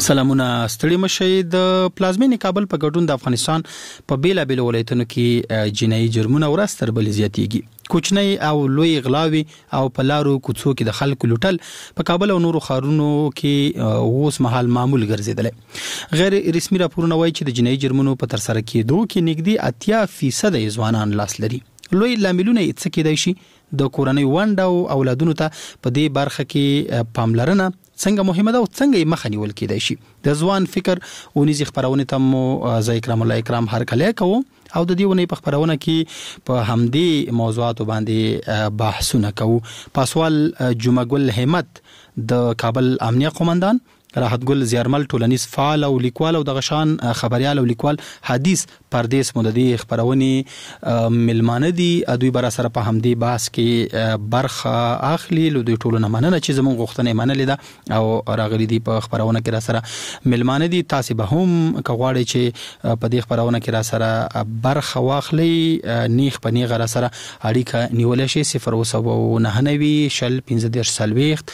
سلامونه ستړي مشي د پلازمینې کابل په ګډون د افغانستان په بیلابېل ولایتونو کې جنایي جرمونه ورځ تر بلې زیاتېږي. کوچنی او لوی غلاوي او په لارو کوڅو کې د خلکو لوټل په کابل او نورو ښارونو کې اوس مهال معمول ګرځیدل. غیر رسمي راپورونه وایي چې د جنایي جرمونو په تر سره کېدو کې نږدې 80% ځوانان لاس لري. لوی لاملونه یې څه کېدای شي؟ د کورنۍ ونډه او اولادونو ته په دې برخه کې پاملرنه څنګه مهمه ده او څنګه یې مخه نیول کېدای شي؟ د ځوان فکر ونیزي خبرونه ته مو زه اکرام الله اکرام هر کله کوم او د دې ونې په خبرونه کې په همدې موضوعات باندې بحثونه کوو. پاسوال جمعه ګل همت د کابل امنیه قومندان، راحت ګل زیارمل ټولنیز فعال او لیکوال او د غشان خبريال او لیکوال حدیث پردیس مددي خبرونه ملمانه دي. دوی بر سره په همدې بحث کې برخه اخلي. له دوی ټولو نه مننه چې زموږ غوښتنه منلې ده او راغلي دي په خبرونه کې را سره ملمانه دي. تاسو به هم کغواړئ چې په دې خبرونه کې را سره برخه واخلي، نیخ په نیغه را سره اړیکه نیول شي. 090 شل 15 سلويخت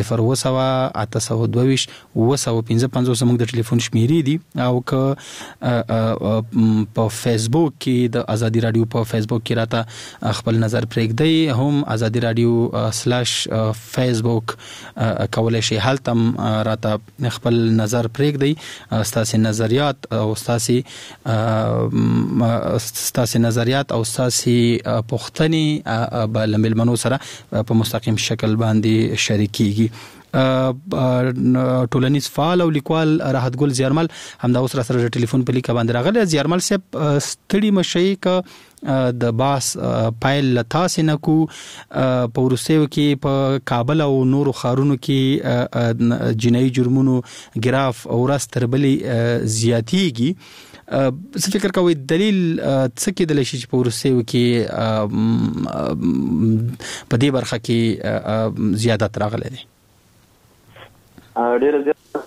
080 822 زموږ د ټلیفون شمیرې دي او که په فیسبوک کې د ازادي رادیو په فیسبوک کې راته خپل نظر پرېږدئ، هم ازادي رادیو /فیسبوک کولای شي هلته راته خپل نظر پرېږدئ. ستاسو نظریات او ستاسو نظریات او ستاسو پوښتنې به له ملمنو سره په مستقیم شکل باندې شریکېږي. ټولنیز فعال او لیکوال راحت ګل زیارمل همدا اوس را سره د ټلیفون په لیکه باندې راغلی. زیارمل صاحب ستړي مشي ک د باس پایل لتاس نه کو په ورسېو کې په کابل او نورو ښارونو کې جنایي جرمونو ګراف او ورځ تر بلې زیاتېږي. څه فکر کوئ دلیل څه کېدلی شي چې په ورسېو کې په دې برخه کې زیادت راغلی دی؟ ډېر زیات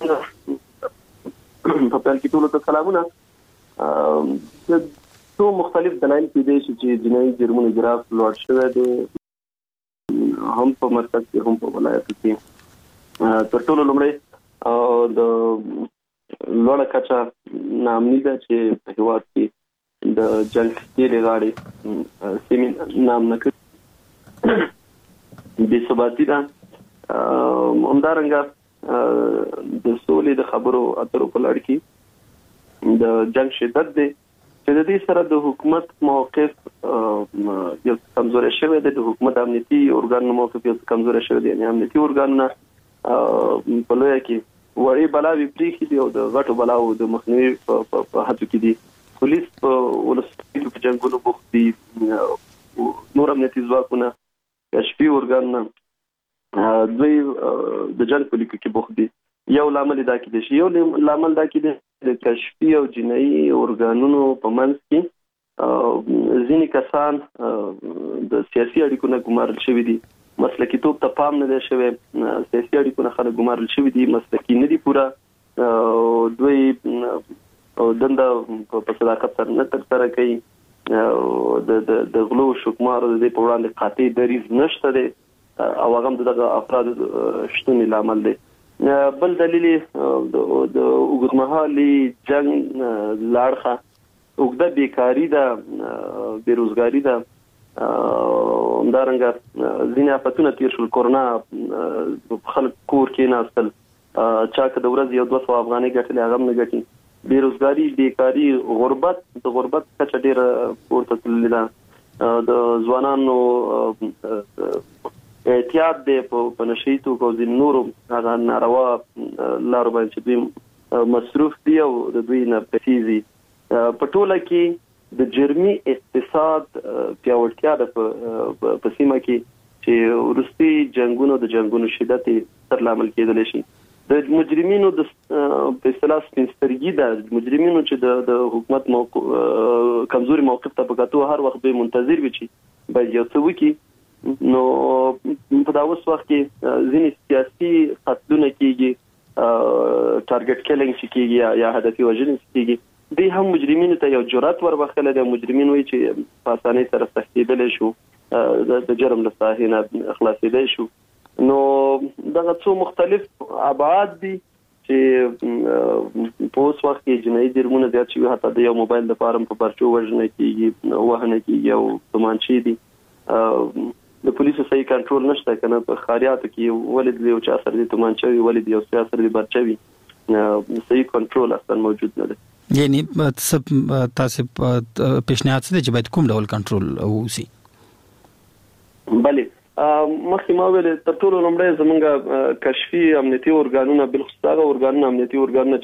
په پیل کې ټولو ته سلامونه. څو مختلف دلایل کېدای شي چې جنایي جرمونو ګراف لوړ شوی دی، هم په مرکز کې هم په ولایتو کې. تر ټولو لومړی د لوړه کچه نامني ده چې په هېواد کې د جنګ تېرې غاړې سیمې نام نه کړي، بې ثباتي ده. همدارنګه د سولې د خبرو اترو په لړ کې د جنگ شدت دی چې د دې سره د حکومت موقف یو کمزوري شوی دی. د حکومت امنیتي ارګانونو موقف یو کمزوري شوی دی. یعنې امنیتي ارګانونه په لویه کې وړې بلاوې پرېښي دي او د غټو بلاو د مخنیوي په هڅو کې دي. پولیس په ولسوالیو په جنګونو بوخت دي، نور امنیتي ځواکونه، کشفي ارګانونه دوی د جنګ په لیکو کې بوخت دي. یو لامل دا کېدای شي، یو لامل دا کېدای د کشفي او جنایي ارګانونو په منځ کې ځینې کسان د سیاسي اړیکو نه ګمارل شوي دي. مسلکي توب ته پام نه دی شوی. سیاسي اړیکو نه خلک ګمارل شوي دي، مسلکي نه دي پوره. دوی دنده په صداقت سره نه ترسره کوي. د غلو شکمارو د دې په وړاندې قاطع دریځ نشته دی او هغه هم دغه افراد شتون لامل دی. بل دلیل د اوږدمهالي جنګ لاړخه اوږده بیکاري ده، بیروزګاري ده. همدارنګه ځینې آفتونه تېر شول. کورونا خلک کور کې ناستل، چا که د ورځې 200 افغانۍ ګټلې هغه هم نه ګټي. بیروزګاري، بیکاري، غربت، د غربت کچه ډېره پورته تللې ده. د ځوانانو احتیاط دی په نشهي توکو او ځینې نورو هغه ناروا لارو باندې چې دوی مصروف دي او د دوی نه پیسې ځي. په ټوله کې د جرمي اقتصاد پیاوړتیا ده په سیمه کې چې وروستي جنګونو د جنګونو شدت تر لامل کېدلی شي. د مجرمینو د په اصطلاح سپین سترګي ده، مجرمینو چې د حکومت کمزوري موقف ته په کتو هر وخت دوی منتظر وي چې باید یو څه وکړي. نو په دا اوس وخت کې ځینې سیاسي قتلونه کېږي، ټارګټ کیلینګ چې کېږي یا هدفي وژنې چې کېږي. دوی هم مجرمینو ته یو جرأت وربخښلی دی. مجرمین وایي چې په اسانۍ سره تښتېدلی شو، د جرم له ساحې نه خلاصېدی شو. نو دغه څو مختلف ابعاد دي چې په اوس وخت کې جنایي جرمونه زیات شوي، حتی د یو موبایل د فارم په پرچو وژنه کېږي، وهنه کېږي او تومانچې دي. د پولیسو صحیح کنټرول نشته کنه په خاریاتو کې، ولې د یو چا سره د تومانچې وي، ولې د یو چا سره د برچه وي، صحیح کنټرول اصلا موجود نه دی. یعنی تاسو پیشنهاد څه دی چې باید کوم ډول کنټرول وشي؟ بله مخکې ما ویل تر ټولو لومړی زمونږ کشفي امنیتي ارګانونه، بالخصوص هغه ارګانونه امنیتي ارګانونه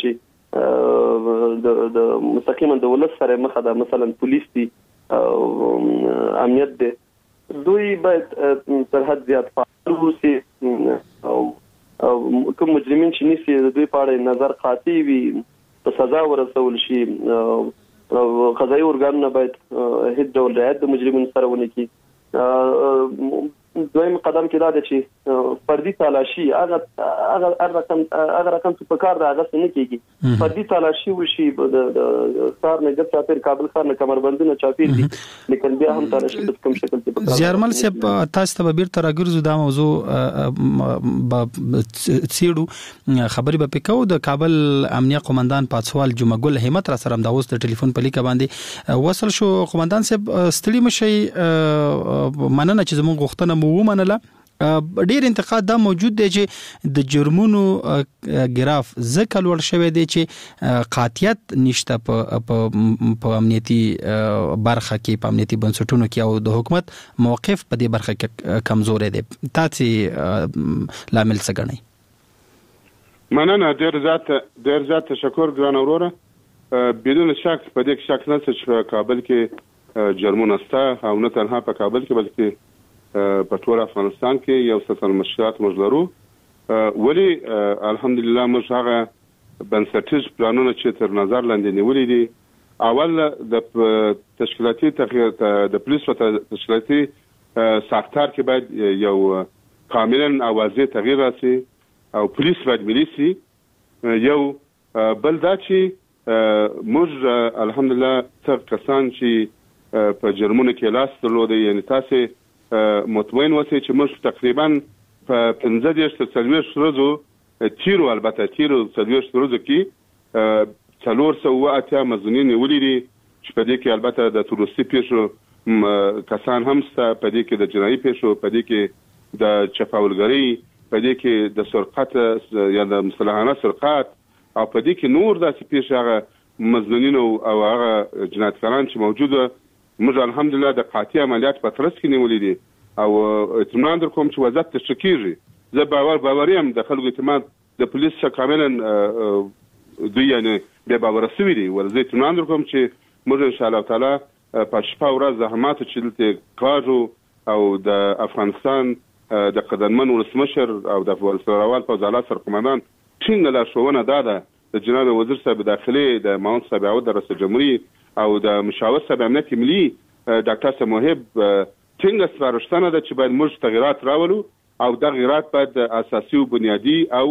چې د مستقیما د ولس سره مخه ده، مثلا پولیس دي، امنیت دی، دوی باید تر حد زیات فعال اوسي او کوم مجرمین چې نیسي د دوی په اړه نظر قاطع وي، په سزا ورسول شي. قضایي ارګانونه باید هیڅ ډول رعایت د مجرمینو سره ونه کړي. دویم قدم کې دا دی چې فردي تلاشي هغه رقم چې په کار د هغه څه نه کېږي، فردي تلاشي وشي. د ښار نه ګرد چاپېر کابل ښار نه کمربندونه چاپېر دي، لیکن بیا هم تلاشي په کوم شکل کې زیارمل صاحب تاسو ته به بیرته راګرځو دا موضوع څېړو، خبرې به پکې کوو. د کابل امنیه قومندان پاتسوال جمعه ګل همت را سره همدا اوس د ټلیفون په لیکه باندې وصل شو. قومندان صاحب ستړي مشئ، مننه چې زموږ غوښتنه مو ومنله. ډیر انتقاد دا موجود دی چې د جرمونو ګراف ځکه لوړ شوی دی چې قاطعیت نشته په امنیتي برخه کې، په امنیتي بنسټونو کې، او د حکومت موقف په دې برخه کې کمزوري دی. تاسو لامل څه ګڼئ؟ مننه، ډیر زیات تشکر ګران وروره. بدون شک په دې کې شک نشته چې کابل کې جرمونه شته، او نه تنها په کابل کې بلکې په ټول افغانستان کې یو څه مشکلات موږ لرو. ولی الحمدلله موږ هغه بنسټیز پلانونه چې تر نظر لاندې نیولي دي، اول د تشکیلاتي تغییر د پولیس په تشکیلاتي ساختار کې باید یو کاملا او واضح تغییر راسي، او پولیس باید ملي سي. یو بل دا چې موږ الحمدلله څه کسان چې په جرمونو کې لاس درلودي، یعنی تاسو مطمئن اوسئ چې موږ تقریبا په 15 تر 40 ورځو تیرو، البته تیرو 40 ورځو کې 480 مزنین نیولي دي، چې په دې کې البته د تروریستي پیښو کسان هم شته، په دې کې د جنایي پیښو، په دې کې د چپاولګرۍ، په دې کې د سرقت یا د مسلحانه سرقت، او په دې کې نور داسې پیښې هغه مزنین او هغه جنایتکاران چې موجوده، موږ الحمدلله د قاطع عملیات په ترڅ کې نیولې دي. او اطمینان در کوم چې وضعیت تشریح کېږي. زه باوري یم د خلکو اعتماد د پولیس څخه کاملا دوی یعنی بې باوره شوي دي. زه اطمینان در کوم چې موږ انشاءالله تعالی په شپه ورځ زحماتو چې دلته کاږو، او د افغانستان د قدرمن ولسمشر او د ولسمشر پوځ اعلی سرقومندان ټینګه لارښوونه دا ده د جناب وزیر صاحب داخلي، د معاون صاحب عوض د رئیس جمهوریت، او د مشاور صاحب امنیت ملي ډاکټر صاحب موهب ټینګه سپارښتنه ده چې باید موږ تغییرات راولو، او دا تغییرات باید اساسي او بنیادی او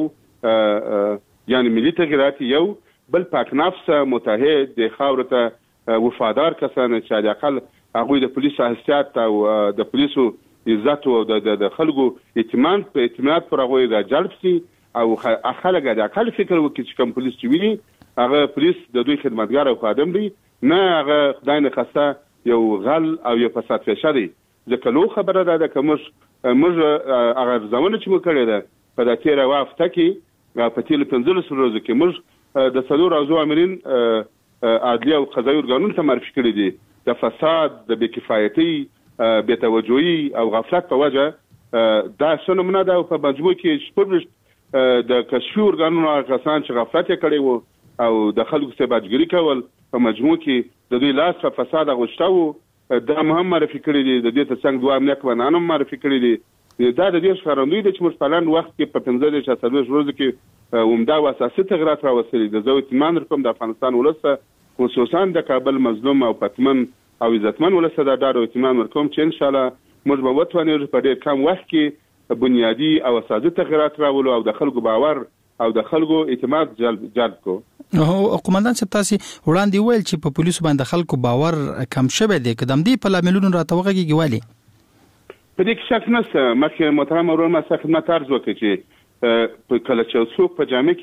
یعنی ملي تغییرات، یو بل پاک نفس متحد د خاورې ته وفادار کسان چې على الاقل هغوی د پولیسو حیثیت او د پولیسو عزت او د خلکو اعتماد پر هغوی د جلب شي، او خلک د اقل فکر وکړي چې کوم پولیس چې ویني هغه پولیس د دوی خدمتګار او خادم دی، نه هغه خدای نه خواسته یو غل او یو فساد پیشه دی. ځکه لو خبره ده که موږ هغه ارزونه چې موږ کړې ده په دا تېره هفته کې په تېرو 15 ورځو کې موږ د څلورو حوزو آمرین عدلیه او قضایي ارګانونو ته معرفي کړي دي. د فساد، د بېکفایتۍ، بېتوجهي او غفلت په وجه دا څه نمونه ده. او په مجموع کې 14 د کشفي ارګانونو هغه کسان چې غفلت یې کړی وو او د خلکو سباجګري کول، په مجموع کې د دوی لاس په فساد اغوښته وو، دا هم معرفي کړي دي. د دې ترڅنګ دوه امنیه قومندان هم معرفي کړي دي. دا د دې ښکارندوی دی چې موږ په لنډ وخت کې په 15 ورځو کې عمده او اساسي تغییرات راوستلي دي. زه اطمینان درکوم د افغانستان ولس ته، خصوصا د کابل مظلوم او پتمن او عزتمن ولس ته دا ډاډ او اطمینان ورکوم چې انشاءالله موږ به وتوانېږو په ډېر کم وخت کې بنیادي او اساسي تغییرات راولو او د خلکو باور او د خلکو اعتماد جلب کو. قومندان صاحب تاسو وړاندې ویل چې په پولیسو باندې خلکو باور کم شوی دی، کدام دی په لاملونو راته وغږیږي والی؟ په دې کې شک نشته. مخکې محترم ورور ما څخه خدمت عرض وکړ چې کله چې څوک په جامع کې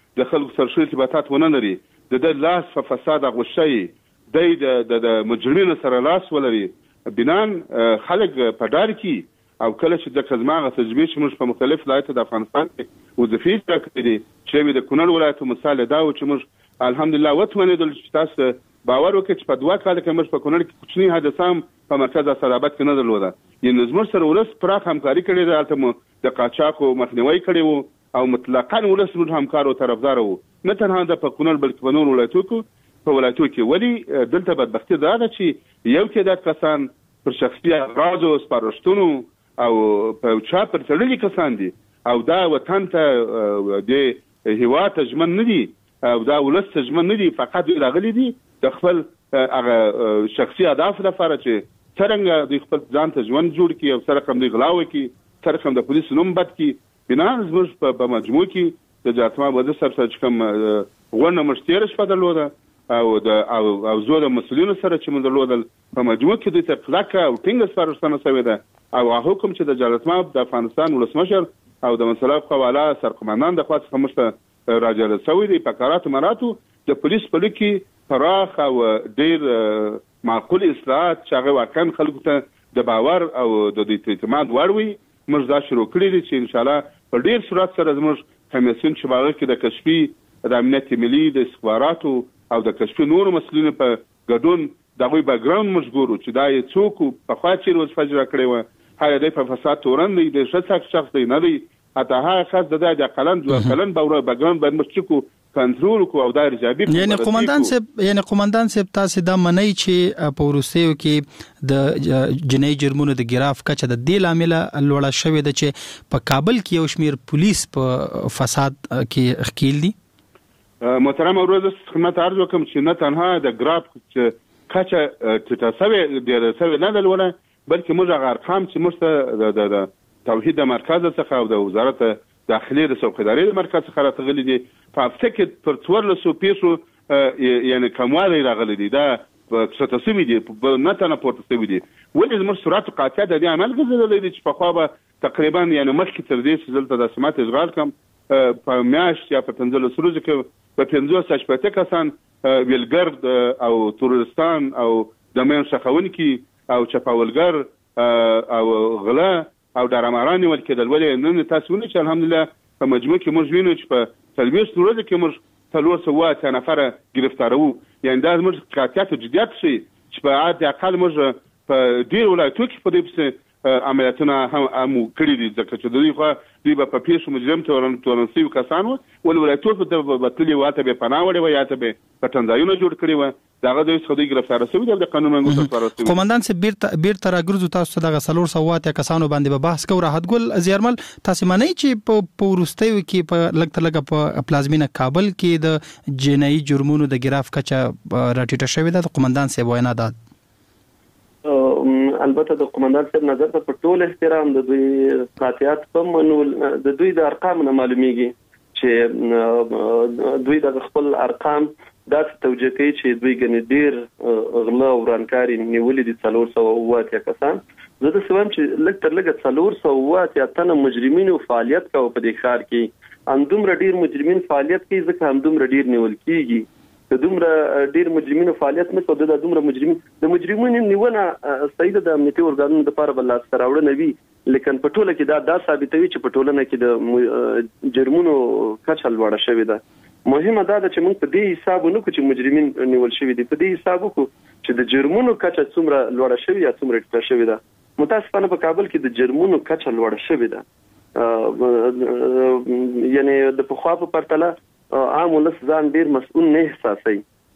د خلکو سره ښه ارتباطات ونه لري، د لاس په فساد اغوښتی دی د مجرمینو سره لاس ولري، بنان خلک په ډار کې او کله چې د کزماغه تجربې چې موږ په مختلف ولایتو د افغانستان کې وظیفې کړې دي، چې د کونړ ولایت مثال دا و چې موږ الحمدلله وتوانېدل چې تاسو باور وکړئ چې په 2 کال کې موږ په کونړ کې کوچنی حادثه هم په مرکز اسداباد کې نه درلوده. یعنې زموږ سره ولس پراخ همکاري کړې ده، هلته مو د قاچاقو مخنیوی کړی و او مطلقاً ولس زموږ همکار او طرفدار و، نه تنها د په کونړ بلکې په نور ولایتو کې. ولې دلته بدبختي دا ده چې یو تعداد کسان پر شخصي اغراضو سپارښتنو او په چا پر تړلي کسان دي او دا وطن ته د هیواد ته ژمن نه دي او دا ولس ته ژمن نه دي، فقط دوی راغلي دي د خپل هغه شخصي اهداف لپاره چې څرنګه دوی خپل ځان ته ژوند جوړ کړي او سره کوم دوی غلا وکړي، سره کوم د پولیسو نوم بد کړي. بنان زموږ په مجموع کې د جاتما بده سره چې کوم غونډه موږ تېره شپه درلوده او زه د مسؤلینو سره چې موږ درلودل په مجموع کې دوی ته کلکه او ټینګه سپارښتنه شوې ده او حکم چې د جاتما د افغانستان ولسمشر او د منصلب قواله سرقمندان د خوا څخه موږ ته راجع شوی دی. په کاراتو مراتو د پولیس په لږ کې پراخ او ډېر معقول اصلاحات چې هغه واقعا خلکو ته د باور او د اعتماد وړ وي موږ دا شروع کړي دي چې انشاءالله په ډېر سرعت سره زموږ کمیسیون چې هغه کې د کشفي د امنیت ملي د استخباراتو او د کشفي نورو مسؤلینو په ګډون د هغوی بیکګراوند موږ ګورو چې دا یې څوک پخوا چیرې وظیفه اجرا کړې وه، هغه دی په فساد تورن دی، د ښه شخص دی نه دی، حتی هغه خاص د اقلن 2 کلن بیکګراوند باید موږ چکو کنټرول کو او دا رجابي. یعنی قومندان صاحب تاسو دا منئ چې په وروستیو کې د جنایي جرمونو د ګراف کچه د دې لامل لوړه شوې ده چې په کابل کې یو شمیر پولیس په فساد کې ښکیل دي. محترم ورځ خدمت عرض وکم چې نه تنها د ګراف کچه ټیټه سوې نه ده لوړه، بلکې موږ هغه ارقام چې موږ د توحید د مرکز څخه او د وزارت داخلي د څوکیدارۍ د مرکز څخه راغلي دي، په هفته کې پر 1400 پیښو یعنې کموالی راغلی دی، دا څه شوي دي نه تنه پورته شوي دي. ولې زموږ سرعت قاطع د دې عمل ګرځېدلی دی چې پخوا به تقریبا یعنې مخکې تر دې چې دلته د سمات اشغال کړم په میاشت یا په 15 ورځو کې په 580 کسان ویلګر او تورستان او د مین شخونکي او چپاولګر او غلا او ډراماران نیول کېدل. ولې نن تاسو ونه چې الحمدلله په مجموع کې موږ وینو چې په 40 ورځو کې موږ 308 نفره ګرفتاروو، یعنې دا زموږ قاطعیت او جدیت شي چې په عادي اقل موږ په ډېر ولایتو کې په دې پسې عملیاتونه هم کړي دي، ځکه چې دوی خو دوی به په پیښو مجرم تورن شوي کسان وو، ولې ولایتو به تللي وو، هلته به یې پناه وړې وه یا هلته به یې پټنځایونه جوړ کړي وه، د هغه دوی څخه دوی ګرفتاره شوي دي او د قانون منګوټه سپارل شوي. قومندان صاحب بیرته راګرځو تاسو ته دغه 408 کسانو باندې به بحث کوو. راحت ګل زیارمل تاسو منئ چې په وروستیو کې په لږ تر لږه په پلازمینه کابل کې د جنایي جرمونو د ګراف کچه راټیټه شوې ده؟ د قومندان صاحب وینا ده. البته د قومندان صاحب نظر ته په ټول احترام د دوی قاطعیت په منول د دوی د ارقام نه معلومیږي چې دوی د خپل ارقام داسې توجیه کوي چې دوی ګنې ډېر غلا او ورانکاري نیولي دي 408 کسان. زه د سوم چې لږ تر لږه 408 تنه مجرمینو فعالیت کوي په دې ښار کې، همدومره ډېر مجرمین فعالیت کوي ځکه همدومره ډېر نیول کیږي. د دومره ډېر مجرمینو فعالیت نه کوي، د دومره مجرمینو نیونه صحیح د امنیتي ارګانونو لپاره بل لاس راوړنه وي، لیکن په ټوله کې دا ثابتوي چې په ټولنه کې د جرمونو کچه لوړه شوې ده. مهمه دا ده چې موږ په دې حساب ونکړو چې مجرمین نیول شوي دي، په دې حساب وکړو چې د جرمونو کچه څومره لوړه شوې یا څومره ټیټه شوې ده. متاسفانه په کابل کې د جرمونو کچه لوړه شوې ده، یعنې د پخوا په پرتله عام ولس ځان ډیر مسؤل نه احساسوي.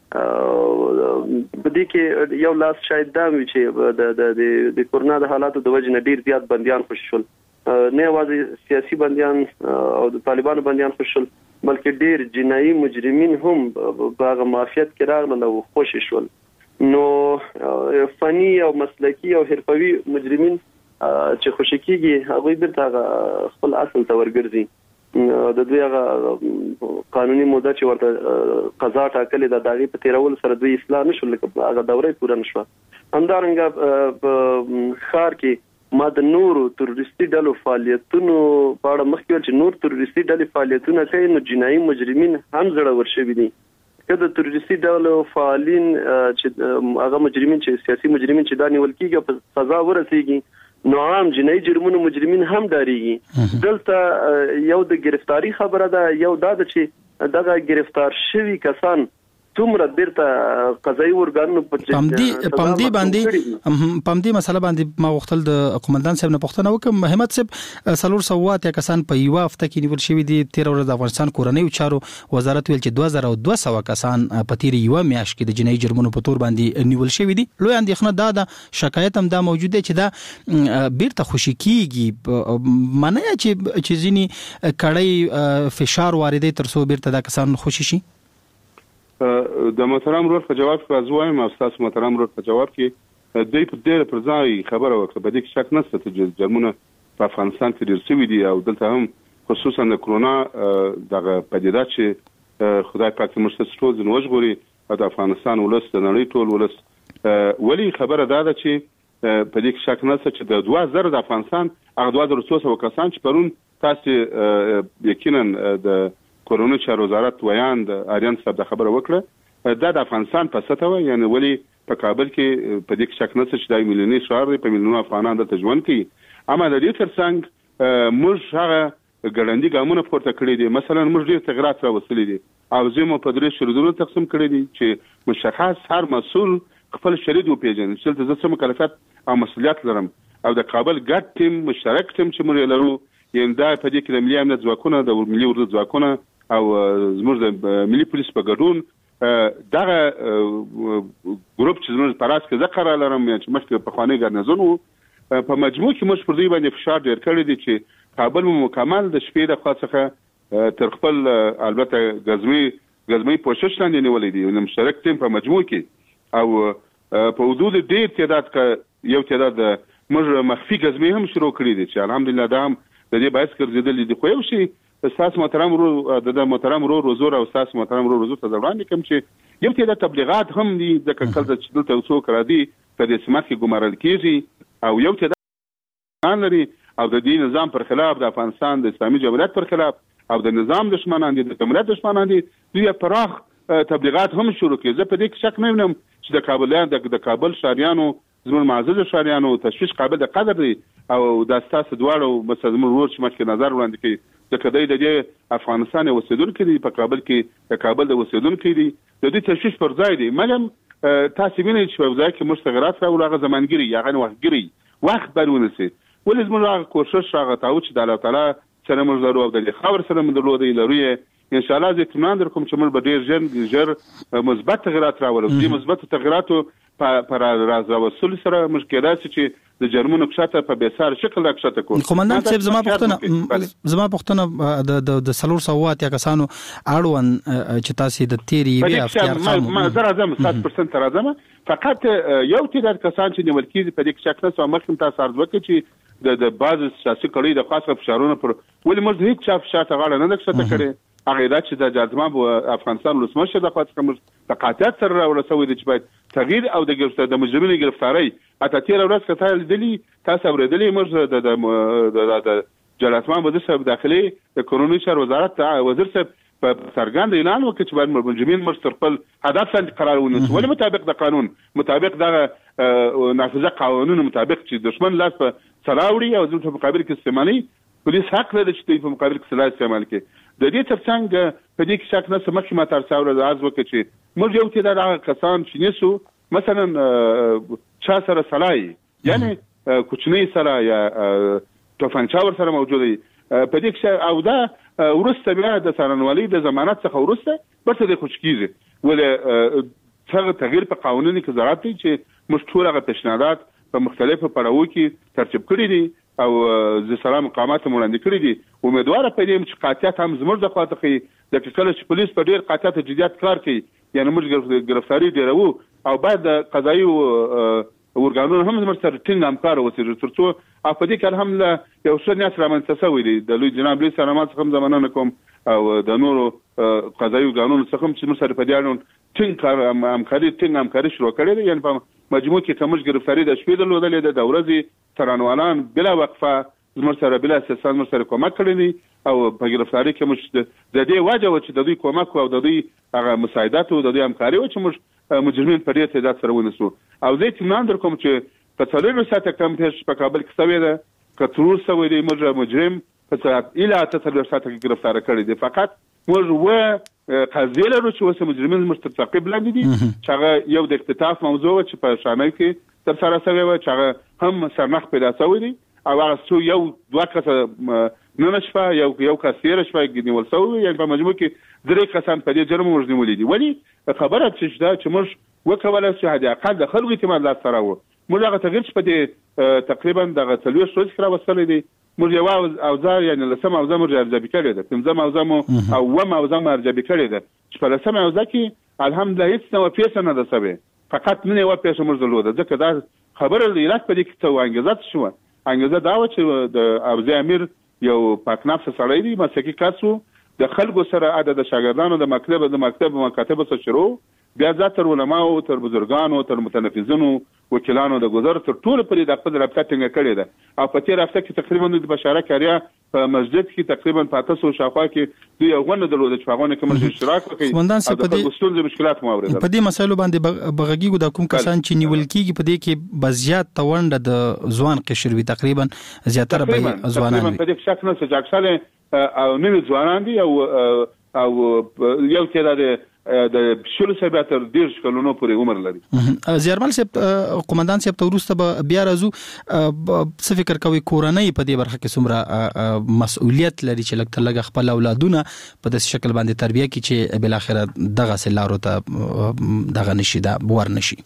په دې کې یو لاس شاید دا وي چې د کورونا د حالاتو د وجې نه ډیر زیات بندیان خوشي شول، نه یوازې سیاسي بندیان او د طالبانو بندیان خوشي شول بلکې ډیر جنایي مجرمین هم په هغه معافیت کې راغلل او خوشي شول. نو فني او مسلکي او حرفوي مجرمین چې خوشي کیږي هغوی بیرته خپل اصل ته ورګرځي. د دوی هغه قانوني موده چې ورته قضا ټاکلې ده د هغې په تېرولو سره دوی اصلاح نه شول، لکه هغه دوره یې پوره نه شوه. همدارنګه په ښار کې ما د نورو تروریستي ډلو فعالیتونو په اړه مخکې چې نور تروریستي ډلې فعالیتونه کوي نو جنایي مجرمین هم زړور شوي دي. که د تروریستي ډلو فعالین چې هغه مجرمین چې سیاسي مجرمین چې دا نیول کېږي په سزا ورسېږي نو عام جنایي جرمونو مجرمین هم ډارېږي. دلته یو د گرفتاری خبره ده، یو دا ده چې دغه گرفتار شوي کسان څومره بیرته قضایي ورګانو په پمدي مسله باندې ما وختل د قومندان صاحب نه پوښتنه وکم. همت صاحب 400 کسان په یو هفته کې نیول شوی دي. 13 ورځې د افغانستان کورنۍ چارو وزارت ویل چې 2200 کسان په تیر یو میاشت کې د جنایي جرمونو په تور باندې نیول شوی دي. لوی اندېښنه دا شکایت هم دا موجود دی چې دا بیرته خوشي کیږي، معنی چې ځینی کړي فشار واردې تر څو بیرته دا کسان خوشي شي. د محترم رور په جواب کې ازوایم او تاسو محترم رور په جواب کې د ډېر پر ځای خبره وکړه. په دې کې شک نشته چې جرمونه په افغانستان کې ډېر شوي دي او دلته هم خصوصا د کرونا دغه پدیده چې خدای پاک موږ ته ټول ځنه وژغوري او د افغانستان ولس د نړۍ ټول ولس ولی خبره دا ده چې په دې کې شک نشته چې د 2000 د افغانستان هغه 2300 کسان چې پرون تاسو یقینا د کورونو چارو وزارت ویان د آریان صاحب د خبره وکړه دا د افغانستان په سطح و، یعنی ولی په کابل کې په دې کې شک نشته چې د مليوني شهر په مليونو افغانان د تجوان کوي. اما د دې ترڅنګ موږ هغه ګړندي ګامونه پورته کړی دي. مثلا موږ ډېر تغیرات راوستلي دي او زمو په درې شردونو تقسیم کړی دي چې مشخص هر مسؤل خپل شرید وپیژني چې زه څه مکلفیت او مسؤلیت لرم او د کابل ګډ ټیم مشترک ټیم چې موږ لرو یعنی دا په دې کې د ملي امنیت ځواکونه د ملي ورځ ځواکونه او زموږ د ملي پولیس په ګډون دغه ګروپ چې زموږ په راس کې ذکر لرم چې مخکې په خواني ګرنزون په مجموع کې موږ پر دوی باندې فشار ډیر کړی دی چې کابل مکمل د شپې د خاصه تر خپل البته غزمي پوښښ لاندې نیولې دي. نو مشترک ټیم په مجموع کې او په حدود ډیر تعداد کې یو تعداد موږ مخفي غزمي هم شروع کړی دي چې الحمدلله دا هم د دې باعث ګرځیدل دي. خو یو شی استاد محترم رو حضور او استاد محترم رو حضور ته وړاندې کوم چې یو تعداد تبلیغات هم دي د ککل د چدل ته څوک را دي په دې سمات کې ګمارل کیږي او یو تعداد لري او د دې نظام پر خلاف د افغانستان د اسلامي جمهوریت پر خلاف او د نظام دشمنان دي د جمهوریت دشمنان دي دوی پراخ تبلیغات هم شروع کړي. زه په دې کې شک نه وینم چې د کابل د کابل شاریانو زموږ معزز شاریانو تشویش قابل د قدر دی او د اساس دواړو بس زموږ ورور چې مخکې نظر وړاندې کوي د کدی د افغانستان اوسیدونکو دي په کابل کې د کابل د اوسیدونکو دي د دې تشویش پر ځای دی. مګم تاسو وینئ چې په ځای کې مشتغلات راول هغه زمانګری یغه وختګری وخت بلونسي ولې زموږ کوشش هغه تاو چې د الله تعالی سره موږ درو او د خبر سره موږ درلودي لري ان شاء الله زه اطمینان درکوم چې موږ به ډیر ژر مثبت تغیرات راولو. دې مثبت تغیراتو پر راوصل سره موږ کېدای چې د جرمونو کښته په بیسار شکل راکښته کوو. قومندان صاحب زما پوښتنه د 400 کسانو اړوند چې تاسو د تیری وی افتیار خامو ما زه راځم 100% راځم فقط یو تعداد کسان چې نیول کېږي په دې کې شکل سره مخکې تاسو عرض وکړي چې د بعض سیاسي کړي د خاصه فشارونو پر ولې موږ هیڅ چا فشار ته غاړه نه کښته کړي. هغه دا چې د جاذبه افغانستان ولسمشر د خاطر کوم د قاطعیت سره راوړسوي د چې باید تغییر او د مجرمینو گرفتاری اته تیر ورځ کته لیدلی تاسو اوریدلی موږ د جلاتمان وزیر صاحب داخلي د کورونی شهر وزارت وزیر صاحب په سرګند اعلان وکړ چې باید مجرمین مستقبل هدف څنګه قرار ونیسي ولې مطابق د قانون مطابق د نافذه قانون مطابق چې دشمن لاس په سلاوړي او زموږ په مقابل کې استعمالي پولیس حق لري چې په مقابل کې سلاح استعمال کړي. د دې ترڅنګ په دې کې شک نه سمخ ما تر څاور د از وکړي چې موږ یو کې دا کسان چې نسو مثلا چا سره سلاحي یعنی کوچنی سره یا توفانچاور سره موجود دی په دې کې او دا ورسته بیا د سرنوالي د ضمانت څخه ورسته برته د خوشکیږي ولې څنګه تغییر په قانوني کې ضرورت دی چې موږ ټول هغه پیشنهادات په مختلفو پړاوو کې ترتیب کړی دي او د سلام مقامات وړاندې کړی دي. امیدوار پدې چې قاطعیت هم زموږ د خواته کوي د کله چې پولیس په ډیر قاطعیت جديات کار کوي یعنی موږ گرفتاری ډیرو او بعد د قضایي ورګانونو هم زموږ سره ټینګ همکار اوسېږي ترڅو په دې کې الحمدلله یو څه نیت رامنځته شوی دی د لوی جناب لوی سلامات څخه زمانه کوم او د نورو قضایي ورګانونو څخه چې موږ سره په دې اړه ټینګ همکاري شروع کړې ده. یعنی په مجموع کې کومه گرفتاری د شپې د ورځې ترانوالان بلا وقفه زموږ سره بلا استثنا موږ سره کومک کړی دی او په ګرفتاری کې موږ د دې وجه و چې د دوی کومک او د دوی هغه مساعدت او د دوی همکاري و چې موږ مجرمین په ډېر تعداد سره ونیسو او زه اطمینان در کوم چې په څلورو ساعته کم پیښ په کابل کې شوې ده که تر اوسه وایي موږ مجرم په ساعت اله اته څلور ساعته کې ګرفتار کړی دی فقط موږ قضیه لرو چې اوس مجرمین موږ تر تعقیب لاندې دي چې هغه یو د اختطاف موضوع چې په شامل کې تر سره شوی و چې هغه هم سرنخ پیدا شوی دی او هغه څو یو دوه کسه نه شپه یو کس تېره شپه نیول شوی یعنې په مجموع کې درې کسان په دې جرم موږ نیولي دي ولې خبره چې دا چې موږ وکولی شو حد اقل د خلکو اعتماد لاسته راوړو موږ هغه تغییر چې په دې تقریبا دغه 40 ورځې کې راوستلی دی موږ یو اوضاع یعنې لسم اوضاع موږ ارزیابي کړې ده پنځم اوضاع مو او اووم اوضاع مو ارزیابي کړې ده چې په لسم اوضاع کې الحمدلله هېڅ نوه پیښه نه ده شوې فقط نن یوه پیښه موږ درلوده ځکه دا خبره د علت په دې کې څه انګېزه څه شوه انګېزه دا وه چې د ابوزي امیر یو پاک نفسه سړی دی مسلکي کس و د خلکو سره عدد شاګردانو د مکتب مکاتبو څخه شروع بیا ځه تر علماو تر بزرګانو تر متنفذینو وکیلانو د ګذر تر ټولو پورې د خپل رابطه ټینګه کړې ده او په تېره هفته کې تقریبا د بشاره کاریا په مسجد کې تقریبا په 800 شاوخوا کې دوی یو غونډه درلوده چې په هغه کې موږ اشتراک وکړو او د خلکو ستونزې مشکلات مو واورېدل په دې مسایلو باندې بغږیږو د کوم کسان چې نیول کېږي په دې کې بزیات تونډه د ځوان قشر وي تقریبا زیاتره به ځوانان وي په دې شک نه چې اکثره او نوي ځوانان دي او یو تعداد د شلو سبا تر 10 کلونو پورې عمر لري زیارمل صاحب قومندان صاحب ته وروسته بیا راځو څه فکر کوي کورنۍ په دې برخه کې څومره مسؤلیت لري چې لکه لږ خپل اولادونه په داسې شکل باندې تربیه کړي چې بل اخره دغه سلارو ته دغه نشي دا بور نشي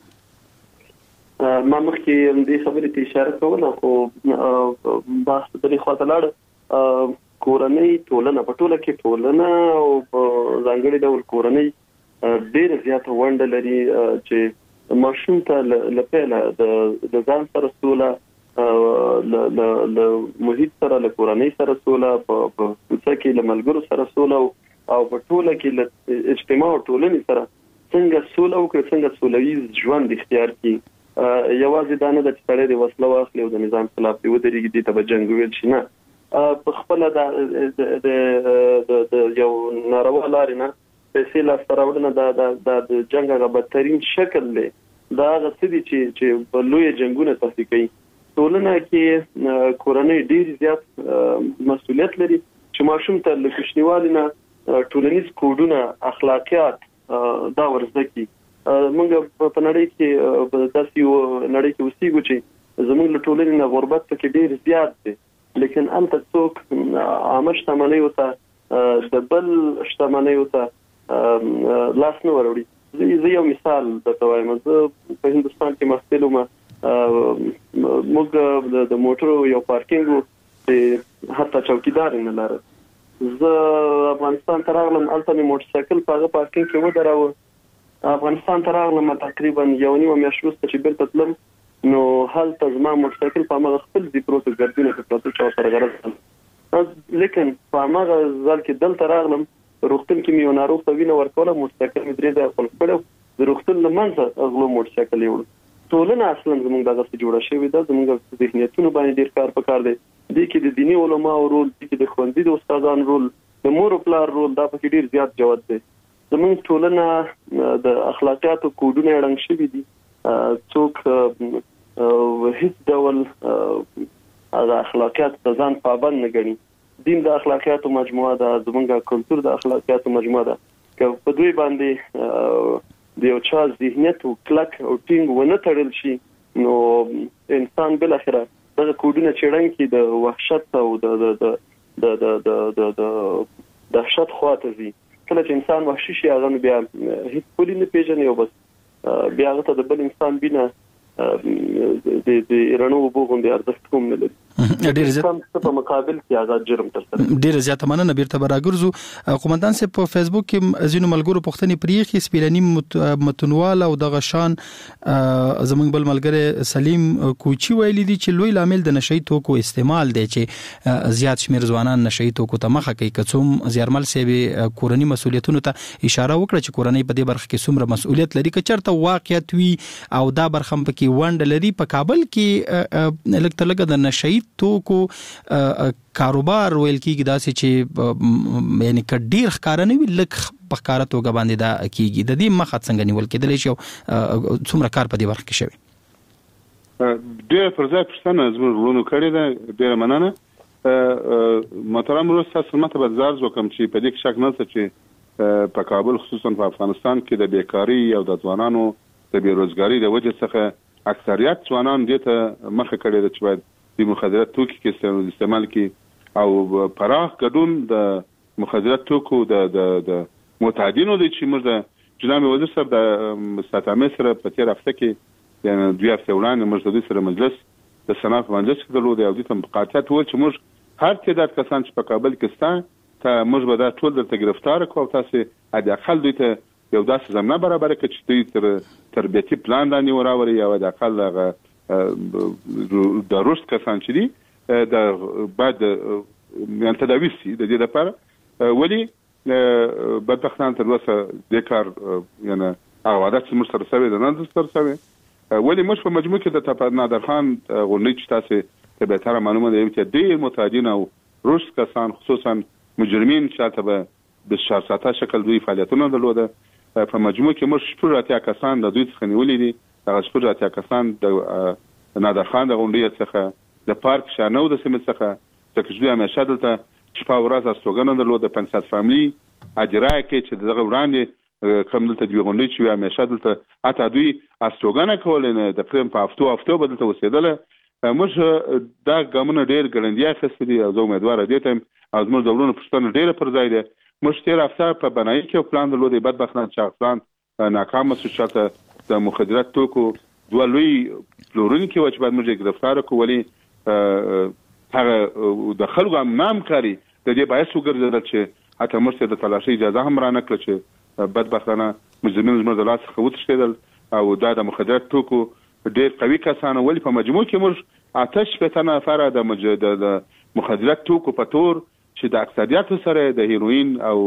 ما مخکې دې خبرې ته اشاره کوله خو بحث د دې خواته لاړ کورنۍ ټولنه په ټوله کې ټولنه او ځانګړي ډول کورنۍ ډېر زیاته ونډه لري چې ماشوم ته لپاره د ځان سره سوله ل محیط سره له کورنۍ سره سوله په کوڅه کې له ملګرو سره سوله او په ټوله کې له اجتماع او ټولنې سره څنګه سوله وکړي څنګه سولهییز ژوند اختیار کړي یوازې دا نه ده چې سړی د وسله واخلي او د نظام خلاف دی ودرېږي دې ته به جنګ ویل شي نه په خپل د یو ناروا لارې نه پیسې لاسته راوړنه د جنګ هغه بدترین شکل دی دا هغه څه دي چې په لویه جنګونه تحقیق کوي ټولنه کې کورنۍ ډېر زیات مسؤلیت لري چې ماشوم ته له کوچنیوالي نه ټولنیز کوډونه اخلاقیات دا ورزده کړي موږ په نړۍ کې داسې یو نړۍ کې اوسېږو چې زموږ له ټولنې نه غربت پکې ډېر زیات دی لیکن هلته څوک عامه شتمنیو ته د بل شتمنیو ته لاس نه وروړي زه یو مثال درته وایم زه په هندوستان کې محصل وم موږ د موټرو یو پارکینګ و چې حتی چوکیدار نه لرل زه افغانستان ته راغلم هلته مې موټرسایکل په هغه پارکینګ کې ودراوه افغانستان ته راغلم تقریبا یو نیمه میاشت وروسته چې بیرته تلم نو هلته زما موټرسایکل په هغه خپل ځای پروت ګردونه کې پروت چې سره غرض لیکن په هغه ځل کې دلته راغلم روغتون کې مې یو ناروغ ته وینه ورکوله موټرسایکل مې درې ځایه خپل کړی د روغتون له منځه غلو موټرسایکل یې وړو ټولنه اصلا زموږ دغسې جوړه شوې ده زموږ ذهنیتونو باندې ډېر کار پکار دی دې کې د دیني علماو رول دې کې د ښوونځي د استادانو رول د مور او پلار رول دا پکې ډېر زیات جوت دی زموږ ټولنه د اخلاقیاتو کوډونه یې ړنګ شوي دي څوک هیڅ ډول د اخلاقیات د ځان پابند نه ګڼي دین د اخلاقیاتو مجموعه ده زموږ کلتور د اخلاقیاتو مجموعه ده که په دوی باندې د یو چا ذهنیت او کلک او ټینګ ونه تړل شي نو انسان بل اخره دغه کوډونه چړن کې د وحشت او د دهشت خواته ځي کله چې انسان وحشي شي هغه بیا هیڅ پولی نه پیژني او بس بیا هغه ته د بل انسان بینه د رڼو اوبو غوندې ارزښت کوم نه لري ډیر زیات په مقابل کې هغه جرم ترسره ډیر زیات مننه بیرته براګرزو قومندان صاحب په فیسبوک کې زینو ملګرو پښتني پریخي سپیلنی متنوال او د غشان زمنګ بل ملګری سلیم کوچی ویلي دي چې لوی لامل د نشئی توکو استعمال دی چې زیات شمیر ځوانان نشئی توکو ته مخه کوي کڅوم زیارمل سیبي کورنی مسولیتونو ته اشاره وکړه چې کورنۍ په دې برخه کې څومره مسولیت لري که چرته واقعیت وي او دا برخه په کې ونډه لري په کابل کې الکترلګ د نشئی توکو کاروبار ویل کېږي داسې چې یعنی کډیر ښکار نه وي لک په ښکار توګه باندې دا کېږي د دې مخه څنګه نیول کېدلی شي څومره کار په دې برخه کې شوی ډېر پر ځای پوښتنه زموږ ورونو کړې ده ډېره مننه محترم روس تاسو ماته به زارز وکم چې په دې کې شک نشته چې په کابل خصوصا په افغانستان کې د بیکاری او د ځوانانو د بیروزګاری د وجې څخه اکثریت ځوانان دې ته مخه کړې ده چې باید د مخدرات توکو کې استعمال کې او پراخ ګډون د مخدرات توکو د متعدینو د چې موږ د جناب وزیر صاحب د ستامه سره په تیر هفته کې یعنی 2 هفته وړاندې موږ د سره مجلس د صنعت مجلس کې درلود او د تم قاطعیت ول چې موږ هر تعداد کسان چې په کابل کې ستا ته موږ به دا ټول درته گرفتار کوو تاسو د اقل دوی ته یو داسې زمینه برابر کړي چې دوی تربیتي پلان باندې وراوري او د اقل هغه د رشد کسان چې دي د بعد یعنی تداوی سي د دې لپاره ولی بدبختانه تر اوسه د کار یعنی عادت چې موږ سره سوي د نن سره سوي ولی موږ په مجموع کې د نادر خان غونډې چې تاسو ته به تر معلومه ده چې ډېر متعدین او رشد کسان خصوصا مجرمین چې ته د شرطه شکل دوی فعالیتونه درلوده په مجموع کې موږ شپږ اتیا کسان د دوی څخه نیولې دي هغه شپږ اتیا کسان د نادر خان د غونډې څخه د پارک شانو د سیمې څخه چې دوی همیشه دلته شپه ورځ استوګنه درلوده پنځه فاملی اجرای کې چې دغه وړاندې کوم دلته دوی غونډې چې همیشه دلته اته دوی استوګنه کول نه د پرم په هفتو بدلته وسیدله موږ دا ګامونه ډېر ګړندیا خسته دي او زه امیدوار دي او زموږ دولونه پښتون ډېر پر ځای دي موږ تیر هفته په بنای کې پلان درلودي بدبختانه چې پلان ناکام شو چې د مخدرات توکو دوه لوی پلورونکي و چې بعد موږ گرفتار کړو ولی هغه د خلکو امام کاری د دې باعث وګرځیدل چې حتی موږ د تلاشي اجازه هم را نکړه چې بدبختانه مجرمین زموږ د لاس څخه وتښتېدل او دا د مخدرات توکو ډېر قوي کسان ولی په مجموع کې موږ آتش په تنه فاره د مخدرات توکو په تور چې د اکثریت سره د هیروین او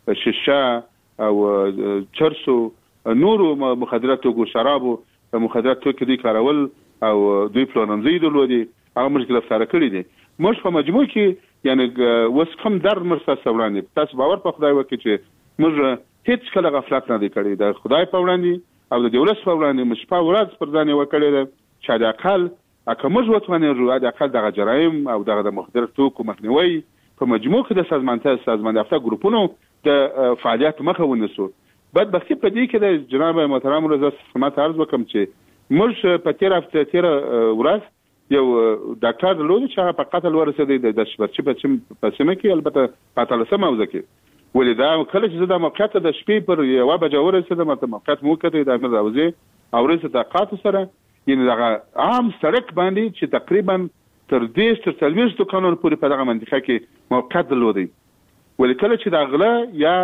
شیشه او چرسو نورو مخدرات توکو شرابو مخدرات توکو دوی کارول او دوی پلاننځي درلودي هغه موږ گرفتار کړی دي موږ په مجموع کې یعنی وس کوم در مرسته وړاندې تاسو باور په خدای وکړئ چې موږ هیڅ کله غفلت نه دی کړی د خدای په وړاندې او د دولت په وړاندې موږ په ورځ پر ځان وکړی ده چې د اقل اکه موږ وتوانې د اقل دغه جرایم او دغه مخدرات توکو مخنیوي په مجموع کې د سازماندهی ګروپونو د فعالیت مخه ونیسو بدبختی په دې کې د جناب محترم رضا سمات عرض وکم چې موږ په تیر ورځ یو ډاکټر درلود چې په قتل ورسېد د شپږ په سیمه کې البته په تلسم موزه کې ولدا کله چې د موقعیت د شپې پر یو بجې ورسېد مته موقعیت مو کته د امیر راوځي او رئیس تاقات سره یعنی دغه عام سړک باندې چې تقریبا تر 10 تر 40 دکانونو پورې په دغه منطقه کې موقعیت درلودي ولکله چې د غله یا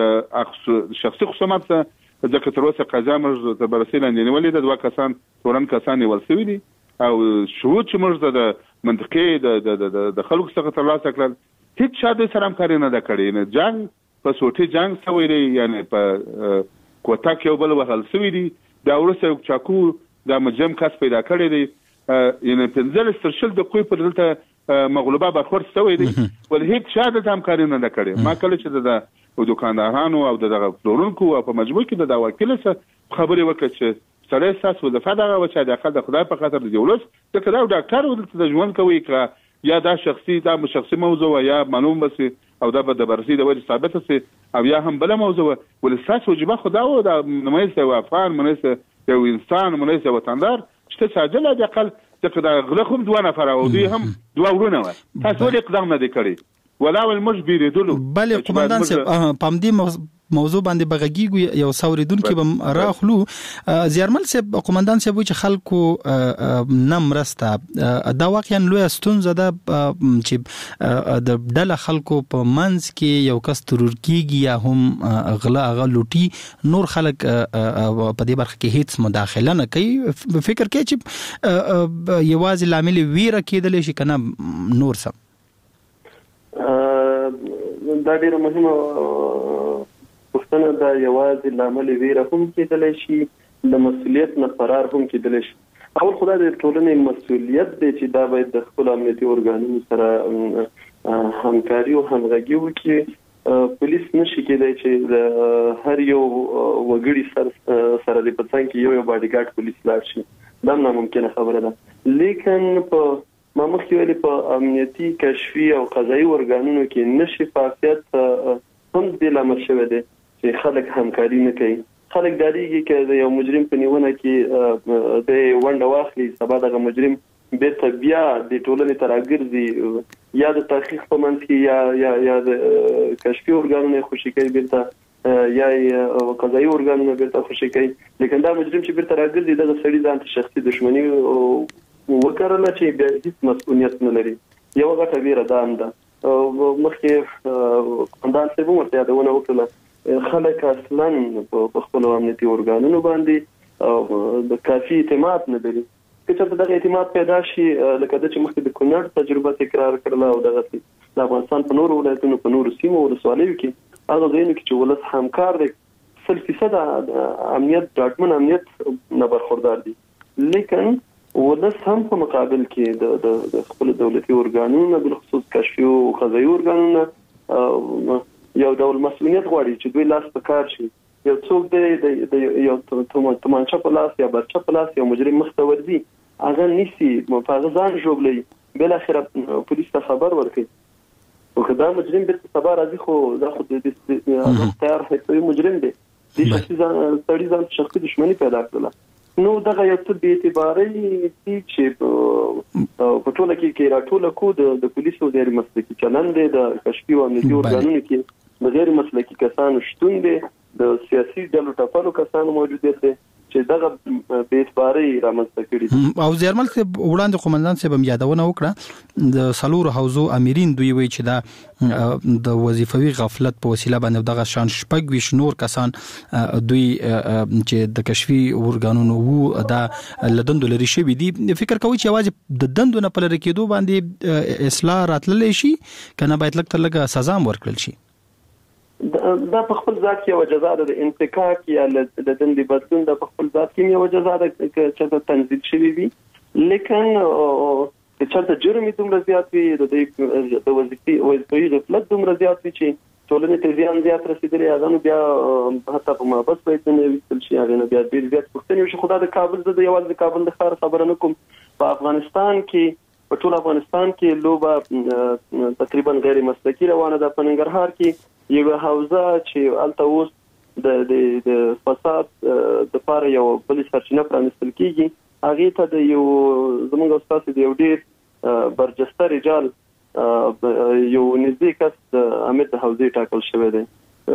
د شخصي خصومت ځکه تر اوسه قضا موږ د برسیل نیولې د 2 کسان تورن کسان نیول شوي دي او شهود چې موږ د منطقې د خلکو څخه ترلاسه کړل هیڅ چا د سره همکاري نه ده کړې نه جنگ په سوټي جنگ شوی دی یعنی په کوټه کې یو بل وهل شوی دی دا ورسره یو چاکو د مجرم کس پیدا کړی دی یعنی 15 تر 20 د کوی پر دلته مغلوبه برخورد شوی دی ول هیڅ چا د همکاري نه ده کړې ما کله چې د دکاندارانو او دغه پلورونکو او په مجموع کې د وکیل سره خبرې وکړه چې سره اساس وظیفه دغه و چې د اقل د خدای په خاطر د دولت څخه دا ډاکټر ودلته د ژوند کوي که یا دا شخصي موضوع یا معلوم بس او دا به د بررسي د وجه ثابت سي او یا هم بل موضوع ول اساس وجبه خدا و د نمایش او افغان منسه یو انسان منسه وطندار چې ساجل د اقل څخه د غلخم 2 نفر او دوی هم 2 ورونه و تاسو له اقدام نه کړی ولا المجبر دلو بله قومندان صاحب موضوع باندې بغږیږو یو څوریدونکو به راخلو زیارمل صاحب قومندان صاحب چې خلکو نمرسته دا واقعا لوی ستونزه ده چې د ډله خلکو په منځ کې یو کس ترور کیږي یا هم غلا غلوټي نور خلک په دې برخه کې هیڅ مداخله نه کوي فکر کوي چې یوازې لامل ویره کېدل شي کنه نور څه دا ډیره مهمه پوښتنه ده یوازې لامل ویره هم کېدل شي د مسؤلیت نه فرار هم کېدل شي اول خدای د ټولنې مسؤلیت دی چې دا باید د خپل امنیتي ارګانونو سره همکاري او همغږي وکړي پولیس نشي کېدای چې هر یو وګړي سره د پڅنګ کې یو باډي ګارد پولیس لاړ شي دا ناممکنه خبره ده لیکن په مخکې ویلي په امنیتي کشفي او قضایي ورګانونو کې نشفافیت هم د لامل شوی دی چې خلک همکاري نه کوي خلک داریږي چې د یو مجرم په نیونه کې د ونډه واخلي سبا دغه مجرم بیرته بیا د ټولنې تر راګرځي یا د تحقیق په منځ کې یا د کشفي ورګانونو خوشي کوي بیرته یا قضایي ورګانونو بیرته خوشي کوي لیکن دا مجرم چې بیرته راګرځي دغه سړي ځان ته شخصي دښمني وکړله چې بیا هیڅ مسؤلیت نه لري یو غټه ویره ده هم ده مخکې قومندان صاحب ورته یادونه وکړله خلک اصلا په خپل امنیتي ارګانونو باندې د کافي اعتماد نه لري که چېرته دغه اعتماد پیدا شي لکه د چې مخکې د کونړ تجربه تکرار کړله او دغه د افغانستان په نورو ولایتونو په نورو سیمو ولسوالیو کې هغه ځایونو کې چې ولس همکار دی 100% امنیت ډاډمن امنیت نه برخوردار دي لیکن ولس هم په مقابل کې د خپل دولتي ارګانونو بالخصوص کشفي او قضایي ارګانونو یو ډول مسؤلیت غواړي چې دوی لاس په کار شي یو څوک د یو تمانچه په لاس یا برچه په لاس یو مجرم مخ ته ورځي هغه نیسي په ځان ژوبلي بل اخره پولیس ته خبر ورکړي او که دا مجرم بیرته سبا راځي خو دا خو د تیار هیڅ مجرم دی د شخصي ځان شخصي دښمني پیدا کړله نو دغه یو څه به اعتباري دي چې په ټوله کې راټوله کو د پولیسو غیر مسلکي چلند دی د کشفي او امنیتي ارګانونو کې د غیر مسلکي کسانو شتون دی د سیاسي ډلو ټاپلو کسانو موجودیت دی چې دغه به اعتباري رامنځته کړي او زیارمل صاحب وړاندې قومندان صاحب هم یادونه وکړه د سلور حوزو امرین دوی وی چې دا د وظیفوي غفلت په وسیله باندې دغه شان شپږ ویش نور کسان دوی چې د کشفي ورګانونو وو دا لدندو لري شوی دي فکر کوي چې یوازې د دندو نه په لری کېدو باندې اصلاح راتللی شي کنه باید لکه سزا ورکړل شي دا په خپل ذات کې یو جزا ده د انتقاق یا د دندې بدلون د خپل ذات کې یو جزا ده چې د تنظیم شوی وي لیکن چې چېرته جرم دومره زیات وي د وظیفي غفلت دومره زیات وي چې ټولنې ته زیان زیات رسیدلی هغه نو بیا حتی په محبس باید نه ویستل شي هغه نو بیا ډېر زیات پوښتنې وشي خو دا د کابل د یوازې د کابل د ښار خبره نه کوم په افغانستان کې په ټول افغانستان کې لوبه تقریبا غیر مسلکي روانه ده په ننګرهار کې یو حوزه چې الته اوس د فساد د پاره یو بل سرچینه پرانستل کیږي هغه ته د یو زموږ استاد د یو ډیر برجسته رجال یو نږدې کس د امیر د حوزې ټاکل شوی دی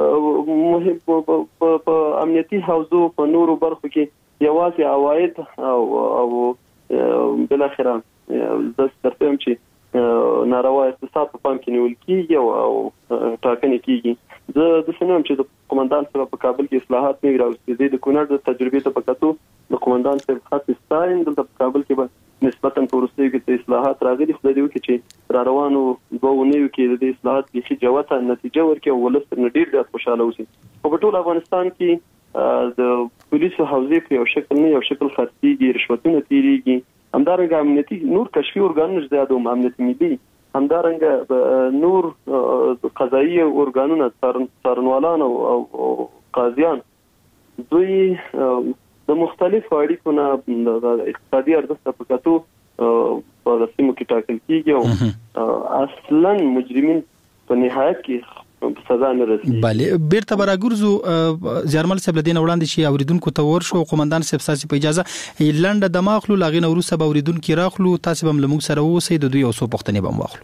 مهم په امنیتي حوزو په نورو برخو کې یوازې عواید او بل اخره د سترپم چې ناروا اقتصاد په پام کې نیول کیږي او ټاکنې کیږي د سنوم چې د قومندان صاحب په کابل کې اصلاحات نه راوستي د کونړ د تجربې ته پکاتو د قومندان صاحب خاص ستاین د کابل کې به نسبتا پروسې کې اصلاحات راغلي خو د دې چې را روانو دوه نیو کې د اصلاحات به جوته نتیجه ورکړي او ولستر نډیر ډېر خوشاله اوسي په ټول افغانستان کې د پولیسو حوزې په یو شکل نه یو شکل خرڅيږي رشوتونه تیریږي همدارنګه امنیتي نور کشفي ارګانونه زیاده امنیتي ملي همدارنګه نور قضایي ارګانونه څارنوالان او قاضیان دوی د مختلفو اړیکو نه د اقتصادي ارزښت په کتو په سیمو کې ټاکل کیږي او اصلا مجرمین په نهایت کې سزا نه رسیږي bale بیرته براګورزو زیارمل صاحب لدین وړاندې شي اوریدونکو ته ورشو قومندان صاحب ساسي په اجازه لنډه دماغلو لاغین وروسته به اوریدونکو راخلو تاسو به موږ سره اوسئ د دوی اوسو پښتنې بم واخلو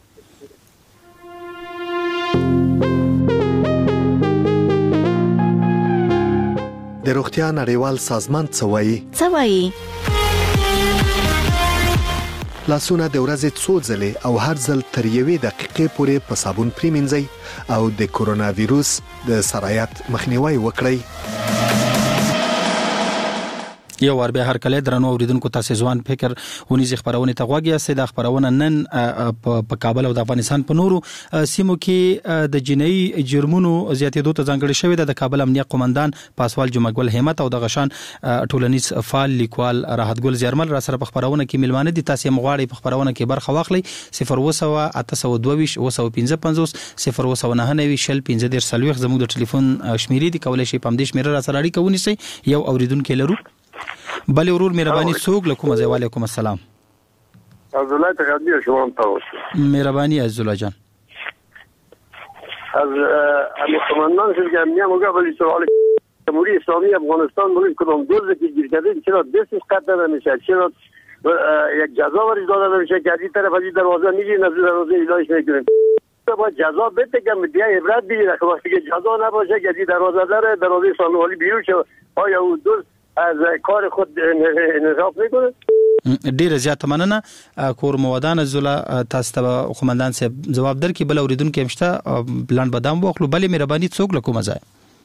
د روغتیا نړیوال سازمان څه وایي؟ لاسونه د ورځې څو ځلې او هر ځل تر 1 دقیقې پورې په صابون پریمنځئ او د کورونا ویروس د سرایت مخنیوي وکړئ. یو ور به هر کله درنو اوریدونکو تاسو ځوان فکر ونیزي خبرونه ته غوږی است. د خبرونه نن په کابل او د افغانستان په نورو سیمو کې د جنایي جرمونو زیاتېدو ته ځانګړي شوې ده. د کابل امنیه قومندان پاسوال جمعګل همت او د غشان ټولنیز فعال لیکوال راحت ګل زیرمل را سره په خبرونه کې ملمانه دي. تاسو مغواړي په خبرونه کې برخه واخلئ. 02822 02990 زموږ د ټلیفون شمیرې دي. کولای شئ په همدې شمیره را سره اړیکه ونیسئ. یو اوریدونکو لرو. بله ورور مهرباني څوک لکم از وعلیکم السلام. عبدالله تقدیر شما تاوست. مهربانی عزیزالله جان. از قماندان شرکت امنیه مقابل سوال جمهوری اسلامی افغانستان مورد کدام دوز که گیر کرده چرا دستش قطع نمیشه؟ چرا یک جزا ورش داده نمیشه که از این طرف از این دروازه میگیرین از دروازه ایلاش میکنین؟ باید جزا بده که دیگه عبرت بگیره که وقتی که جزا نباشه که از این دروازه دروازه سانوالی بیرون شه آیا او دوز از کار خود انصاف میکنه؟ ډیر زیات مننه کور موادان زولا تاسو ته قومندان صاحب جواب درکې. بل اوریدونکو همشته بلند بادام واخلو. بلې مهرباني څوک لکم ځای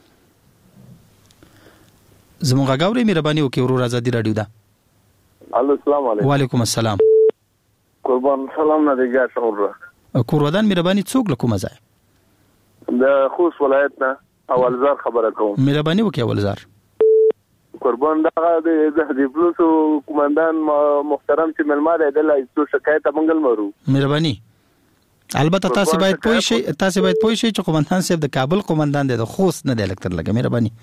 زموږ غاوري مهرباني وکي ورور آزادي رادیو ده. الو السلام علیکم. وعلیکم السلام. قربان سلام نه دیگه شما کور ودان مهرباني څوک لکم ځای د خوست ولایت نه اولزار خبره کوم. مهرباني وکي اولزار. قربان دغه د پلوس قومندان محترم چې ملماده د لایسو شکایت منګل مرو. مهرباني. البته تاسو باید پوه شئ چې قومندان صاحب د کابل قومندان دی، د خوست نه دی الکتر لګه. مهرباني.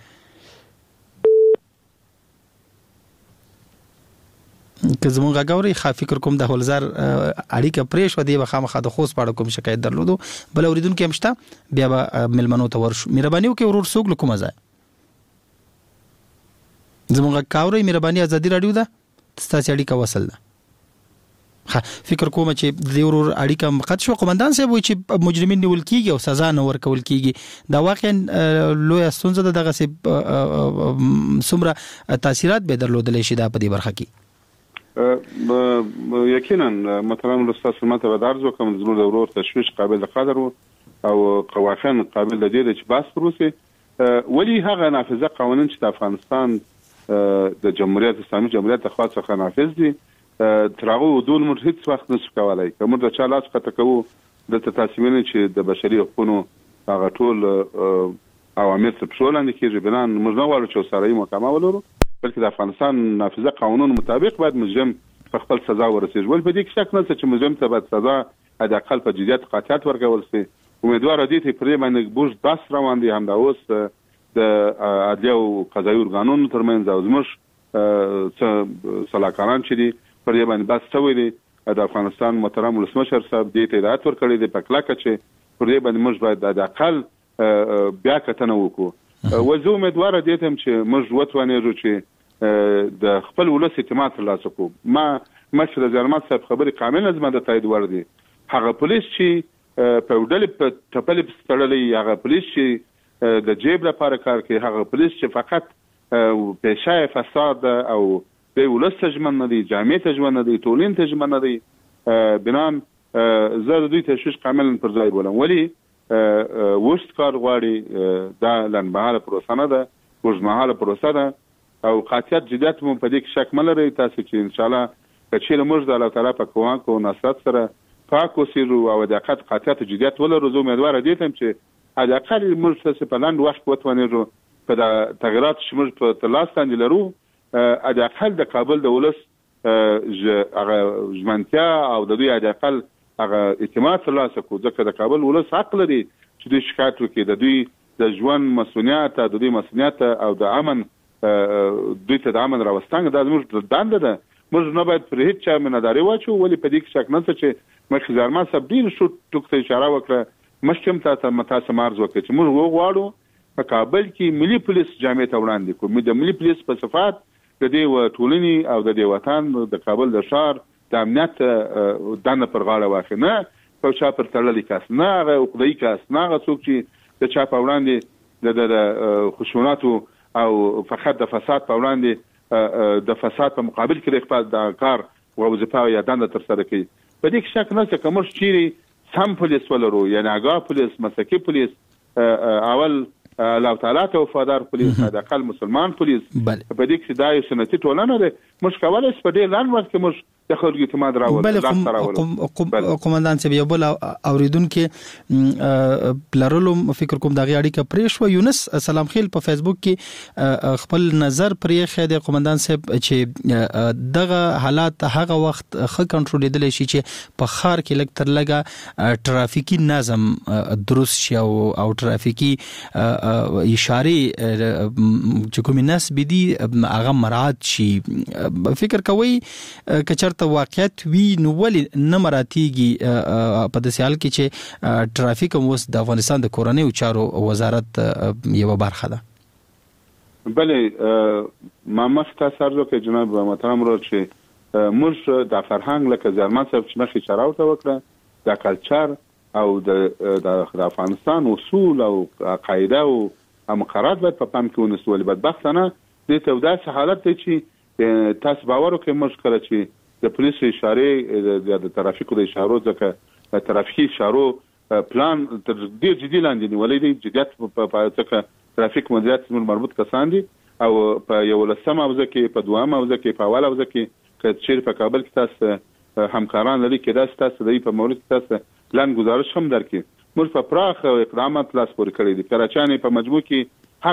که زموږ غاوري فکر کوم د هولزار اړیکه پریش و دی بخامخه د خوست پاړه کوم شکایت درلودو. بل اوریدونکو همشته بیا به ملمنو ته ورشو. مهرباني وکي ورور سوق لکم ځای زموږ کاوري مهرباني آزادي رادیو ده تاسو اړیکه وصل ده. فکر کوم چې د ورور اړیکه مقد شو. قومندان صاحب وایي چې مجرمین نیول کیږي او سزا نه ورکول کیږي. دا واقعا لوی ستونزه ده. دغه څومره تاثیرات به درلودلی شي دا په دې برخه کې؟ یقینا محترم استاد سمته ودار زو کوم زموږ د ورور تشویش قابل قدر او قوافین قابل د دې چې باس پروسه ولی هغه نافذه قوانين چې د افغانستان د جمهوریت اسلامي جمهوریت د خاصه څخه نافذ دي ترغه ودول موږ هیڅ وخت نشو کولای. کوم د چا لاس قطه کوو د تاسیمنه چې د بشري حقوقو هغه ټول اوامر څه پښولند کېږي بنان موږ نه غواړو چې سره یې محکمه ولرو، بلکې د افغانستان نافذه قانون مطابق باید مجرم په خپل سزا ورسیږي. ول په دې کې شک نشته چې مجرم ته باید سزا د اقل په جديت قاطعیت ورکول شي. امیدوار دي ته پرې باندې بوج بس روان دي. همدا اوس د عدلیه او قضایي ارګانونو ترمنځ او زموږ صلاحکاران چې دي پرې باندې بس شوی دي. د افغانستان محترم ولسمشر صاحب دې ته هدایت ورکړی دی په کلکه چې پرې باندې موږ باید د اقل بیا کتنه وکړو. وزو امیدوار دي ته چې موږ وتوانېږو چې د خپل ولس اعتماد ترلاسه کړو. ما مشر زرمت صاحب خبرې کامل زما د تایید ور دي. هغه پولیس چې په ډلې په ټپلې پستړلې، هغه پولیس چې د جیب لپاره کار کوي، هغه پولیس چې فقط پېښه فساد او د ولس تجمن نه دي، جامع تجمن نه دي، ټولین تجمن نه دي. بنان زه د دوی تشویش کامل پر ځای بولم. ولی وشت کار غواړي دا لنډمهاله پروسه نه ده، اوږدمهاله پروسه ده او قاطعیت جدیت مو په دې کې شک مه لرئ تاسو چې انشاءالله که چیرې موږ د الله تعالی په کوانک او نصرت سره پاک اوسېږو او د حقیقت قاطعیت جدیت ولرو. زه امیدواره دي ته چې حداقل موږ څه په لاندې وخت وتوانېږو په د تغیرات چې موږ په ترلاس باندې لرو حداقل د کابل د ولس هغه ژمنتیا او د دوی حداقل هغه اعتماد ترلاسه کړو، ځکه د کابل ولس حق لري چې دوی شکایت وکړي. د دوی د ژوند مسؤلیت د دوی مسؤلیت او د امن دوی ته د امن راوستنګ دا زموږ دنده ده. موږ نه باید پر هیڅ چا منداري واچو. ولی په دې کې شک نشته چې مخکې زرما صاحب ډېر شو ټوک ته اشاره وکړه. مشکم تاسو مارز وکړي چې موږ وغواړو په کابل کې ملي پولیس جامع ته وړاندې کوو. د ملي پولیس په صفات د دې ټولنې او د دې وطن د کابل د ښار د امنیت دنه پر غاړه واخلي، نه په چا پر تړلې کس، نه هغه عقده‌ای کس، نه هغه څوک چې د چا په وړاندې د خشوناتو او فقط د فساد په وړاندې د فساد په مقابل کې خپل د کار او وظیفه یا دنده تر سره کوي. په دې کې شک نه چې کوم چیرې سم پولیس ولرو، یعنی آگاه پولیس، مسلکی پولیس، اول الله تعالی ته وفادار پولیس، حداقل مسلمان پولیس، په دې کې دا یو سنتي ټولنه ده. موږ کولای شو په دې لاندې وخت کې موږ د خلکو اعتماد راوړو. قومندان صاحب یو بل اوریدونکو پلرلو فکر کوم دغه اړیکه پرې شو. یونس سلام خیل په فیسبوک کې خپل نظر پرې خېده قومندان صاحب چې دغه حالات هغه وخت خه کنټرول دي شي چې په خار کې لګ تر لګه ټرافیکي نظم درست شي او ټرافیکي اشاره چې کوم ناس بدی هغه مراعات شي. فکر کوي کچرته واقعیت وی نو ولې نه مراتیږي په داسې حال کې چې ټرافیک هم اوس د افغانستان د کورنیو چارو وزارت یو برخه ده. بلې ما مخته سره کې جناب محترم رو چې موږ د فرهنګ لکه زرمان صاحب چې مخې چراو ته وکړه د کلچر او د افغانستان اصول او قاعده او مقررات باید په پام کې ونیسو. ولې بدبختانه دې ته داسې حالت دی چې تاسو باور وکړئ موږ کله چې د پولیسو اشاره د ترافیکو د اشارو ځکه د ترافیکي اشارو پلان تر ډیر جدي لاندې نیولې دي. جديت په ځکه ترافیک مدیریت زموږ مربوط کسان دي او په 11 حوزه کې، په 2 حوزه کې، په اول حوزه کې چې چیرې په کابل کې تاسو همکاران لري کې دا تاسو د په مورد کې تاسو پلان گزارش هم درکې. موږ په پراخ اقدامات لاس پورې کړی دي. کراچۍ په مجموع کې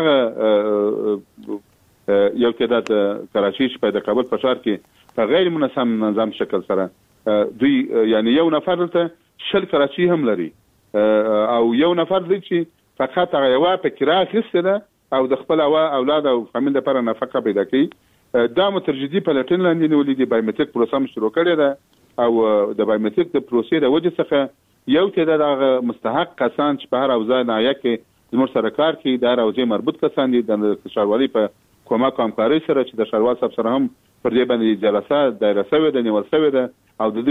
هغه یو کې د کراچۍ چې په کابل په ښار کې په غیر منظم نظام شکل سره دوی یعنی یو نفر ته 10 کراچۍ هم لري او یو نفر دی چې فقط هغه یو په کرا خسته او د خپل اولاد او فامیل لپاره نفقه پیدا کوي. دا مترجدي په لټن لاندې نیولې دي. بایومټریک پروسه شروع کړې ده او د بایومټریک د پروسې د وجه څخه یو ته د مستحق کسان چې په هر حوزه نایه کې زموږ سره کار کوي د هر حوزې مربوط کسان دي د ښاروالۍ په کومک همکاري سره چې د ښاروال صاحب سره هم پر دې باندې جلسه دایره شوې ده، نیول شوې ده او د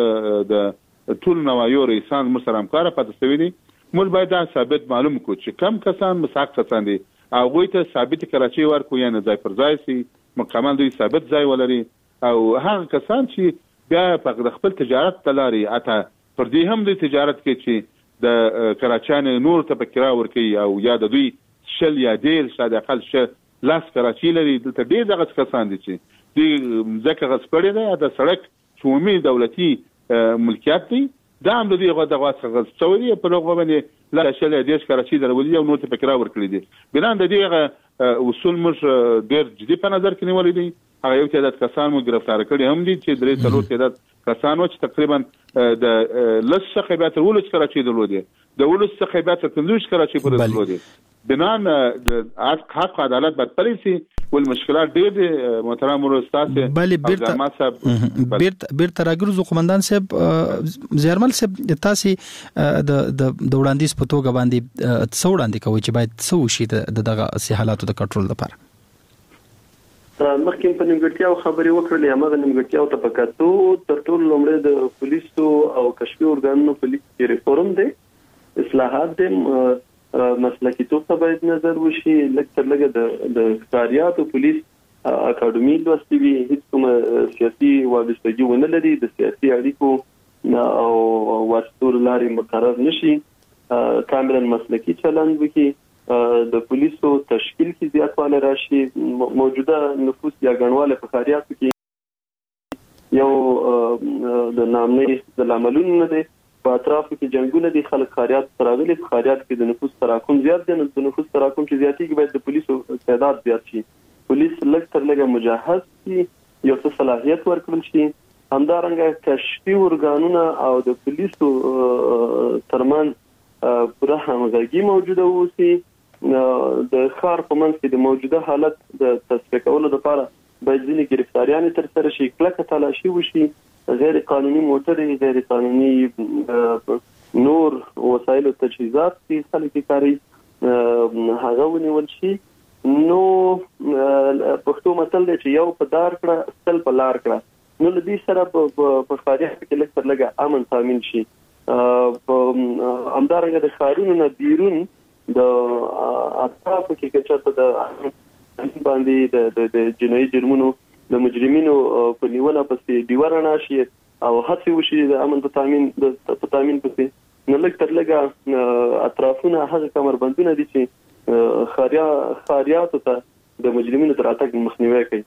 دې ټول نوایو رئیسان موږ سره همکاره پاتې شوي دي. موږ باید دا ثابت معلوم کړو چې کم کسان مستحق کسان دي او هغوی ته ثابت کراچۍ ورکړو، یعنې ځای پر ځای سي، مکمل دوی ثابت ځای ولري او هغه کسان چې بیا په خپل تجارت ته لاري اته پر دې هم د تجارت کې چې د کراچۍ نور ته په کرا ورکوي او یا د دوی 10 یا 10 شاید اقل 10 لاس کراچۍ لري. دلته ډېر دغه کسان دي چې دوی ځکه غصب کړی دی د سړک عمومي دولتي ملکیت دی، دا هم د دوی دغه غصب شوی دی. په هغه باندې لا 10 یا 10 کراچۍ درولي او نور ته په کرا ورکړي دي. بنان د دې اصول موږ ډېر جدي په نظر کې نیولې دي. هغه یو تعداد کسان مو گرفتار کړي هم دي چې 3 تعداد کسان و چې تقریبا د لس څخه بیا تر 10 کراچۍ درلودي، د 10 څخه بیا تر 15 کراچۍ پورې درلودي. بنان حق عدالت باید پلی سي والمشکلات ډېر دي. محترم استاد بیرته راګرځو قومندان صاحب زیارمل صاحب تاسو د وړاندیز په توګه باندې څو وړاندې کوي چې باید څه وشي دغه حالاتو د کنټرول لپاره؟ مخکې په نیمګړتیاو خبرې وکړلې. هغه نیمګړتیاو ته پکاتو تر ټولو لومړی د پولیسو او کشفي ارګانونو په لیک کې ریفورم دی، اصلاحات دي، مسلکي توګه باید نظر وشي. لکه تر لږه د ښکاریاتو پولیس اکاډمي لوستي وي، هیڅ کومه سیاسي وابستګي ونه لري، د سیاسي اړیکو او واسطو لارې مقرر نشي، کاملا مسلکي چلند وکړي، د پولیسو تشکیل کې زیاتوالی راشي، موجوده نفوس یا ګڼوالی په ښاریاتو کې یو د نامنۍ د لاملونو نه دی. په اطرافو کې جنګونه دي، خلک ښاریات ته راغلي، په ښاریات کې د نفوس تراکم زیات دی. نو د نفوس تراکم چې زیاتېږي باید د پولیسو تعداد زیات شي، پولیس لږ تر لږه مجهز شي، یو څه صلاحیت ورکړل شي. همدارنګه کشفي ارګانونه او د پولیسو ترمنځ پوره همغږي موجوده اوسي. د ښار په منځ کې د موجوده حالت د تصفیه کولو لپاره باید ځینې ګرفتاریانې ترسره شي، کلکه تلاشي وشي، غیر قانوني موټرې، غیر قانوني نور وسایل او تجهیزات چې خلک کاروي هغه ونیول شي. نو پښتو متل دی چې یو په دار کړه سل په لار کړه. نو له دې سره په ښاریاتو کې لږ تر لږه امن تامین شي. همدارنګه د ښارونو نه بیرون د اطرافو کې که چېرته د باندې د جنایي جرمونو د مجرمینو په نیونه پسې دیوارنا شي او هڅه وشي د امن په تامین پسې نو لږ تر لږه اطرافونه هغه کمربندونه دي چې خاریاتو ته د مجرمینو تر اتګ مخنیوي کوي.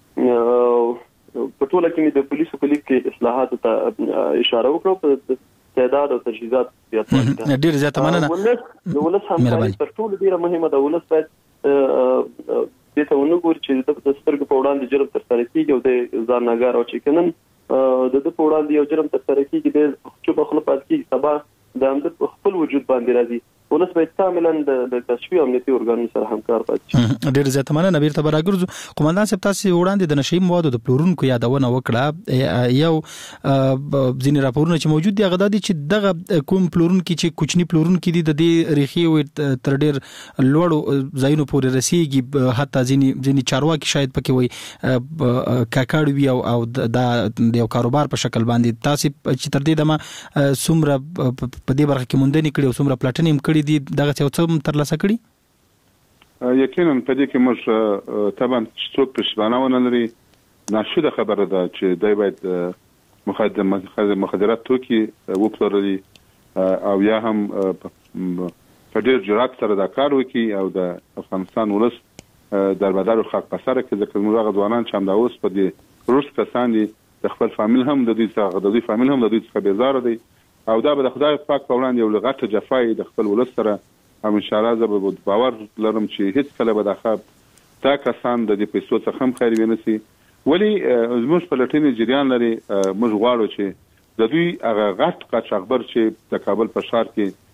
په ټوله کې د پولیسو په لیک کې اصلاحات ته اشاره وکړو په تعداد او تجهیزات زیاتوالی. ډیر زیاته مننه. ولس همکاري تر ټولو ډیره مهمه ده. ولس باید دې ته ونګوري چې د سترګو په وړاندې جرم ترسره کیږي او د ځانګار او چې کنن د په وړاندې یو جرم ترسره کیږي د چوب خپل پات کیږي سبا د خپل وجود باندې راځي. ولس باید کاملا د کشفي امنیتي ارګانونو سره همکار پاتې. ډیر زیاته مننه. بیرته براګرځو. قومندان صاحب تاسو وړاندې د نشئی موادو د پلورونکو یادونه وکړه. یو ځینې راپورونه چې موجود دي هغه دي چې دغه کوم پلورونکي چې کوچني پلورونکي دي د دې ریخي تر ډیر لوړو ځایونو پورې رسیږي. حتی ځینې چارواکي شاید پکې وي کاکاړ وي او د یو کاروبار په شکل باندې. تاسو چې تر دې دمه څومره په دې برخه کې موندنې کړې او څومره پلاټنې کړې دي دغه څه تر لاسه کړي؟ یقینا په دې کې موږ طبعا څوک پښتانه ونه لري ناشده خبره ده چې دای باید مخدرات توکي وپلوري او یا هم په ډېر جرأت سره دا کار وکړي او د افغانستان ولس دربدار خاک پسره کې ځکه موږ غوډوانان چې هم دا اوس په دې روس کسان دي د خپل فامیل هم د دې فامیل هم د دې څخه بیزار دي او دا به د خدای پاک په وړاندې یو لغته جفای د خپل ولس سره او ان شاء الله زه به باور لرم چې هیڅ کله به دا کسان د دې پیسو څخه هم خیر ونسي. ولی زموږ په لټینې جریان لري. موږ غواړو چې د دوی هغه غټ قاچاقبر چې د کابل په ښار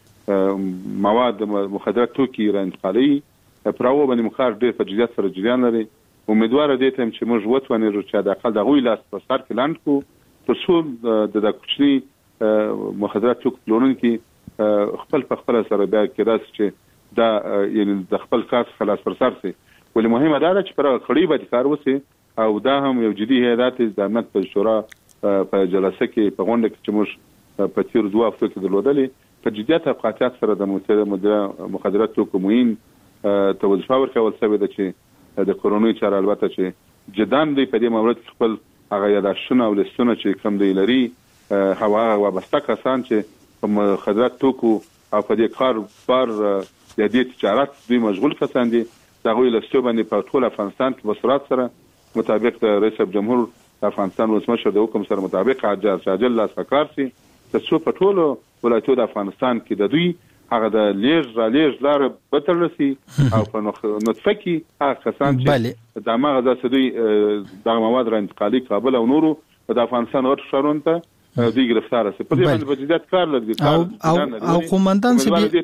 کې مواد مخدرات توکي را انتقالي پراو باندې مخار ډېر په جديت سره جریان لري. امیدوار دي چې موږ وتوانې چې د اقل دغه لاس په سر کې لاند کو تر څو د کوچني مخدرات توکي پلورونکي خپل په خپل سره بیا کېداس چې دا یعنی د خپل کار خلاص پر سر سي. ولې مهمه ده چې پر خړی باندې کار وسی او دا هم یو جدي هدایت د امنیت په شورا په جلسه کې په غونډه کې چې موږ په تیر 2 هفتو کې درلودلې په جديت او قاطعیت سره د مخدرات توکو موین توظیف ورکول شوی ده چې د کورونوي چاره البته چې جدان دی په دې مورد خپل هغه یاداشتونه او لستونه چې کوم دی لري هوا وابسته کسان چې په مخدرات توکو او په دې کار بار د دې تجارت دوی مشغول کسان دي. دا غوي لستو باندې په ټول افغانستان کې بصرات سره مطابق د رئیس جمهور افغانستان ولسمشر د حکم سره مطابق عاجل لاس کار سي چې په ټول ولایتونو د افغانستان کې د دوی هغه د لیږ لار بتل رسي او په نطفه کې هغه کسان چې د ماغه د سدوی د مواد را انتقالي کابل او نورو د افغانستان غټ شارون ته دوی گرفتار سي. په دې باندې په جديت کار لري او قومندان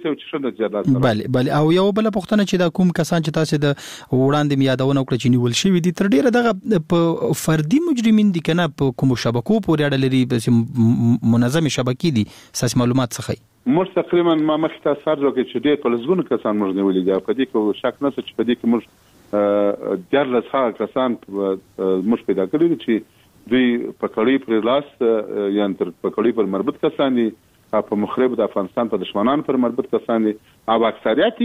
سي بله او یو بل پښتنه چې دا کوم کسان چې تاسو د وړاندې یادونه وکړه چې نیول شوی دي تر ډیره دغه په فردي مجرمین دي کنه په کوم شبکو پورې اړه لري منظم شبکې دي اساس معلومات څخه موږ تقریبا ما مخته سر وکړي چې ډېر په لزګونو کسان موږ نیولې دي. په دې کې شک نه چې په دې کې موږ ډېر ښه کسان موږ پیدا کړی چې دوی په کړی پر لاس یا تر په کړی پر مربوط کسان دي په مخرب د افغانستان په دشمنان پر مربوط کسان دي او اکثریت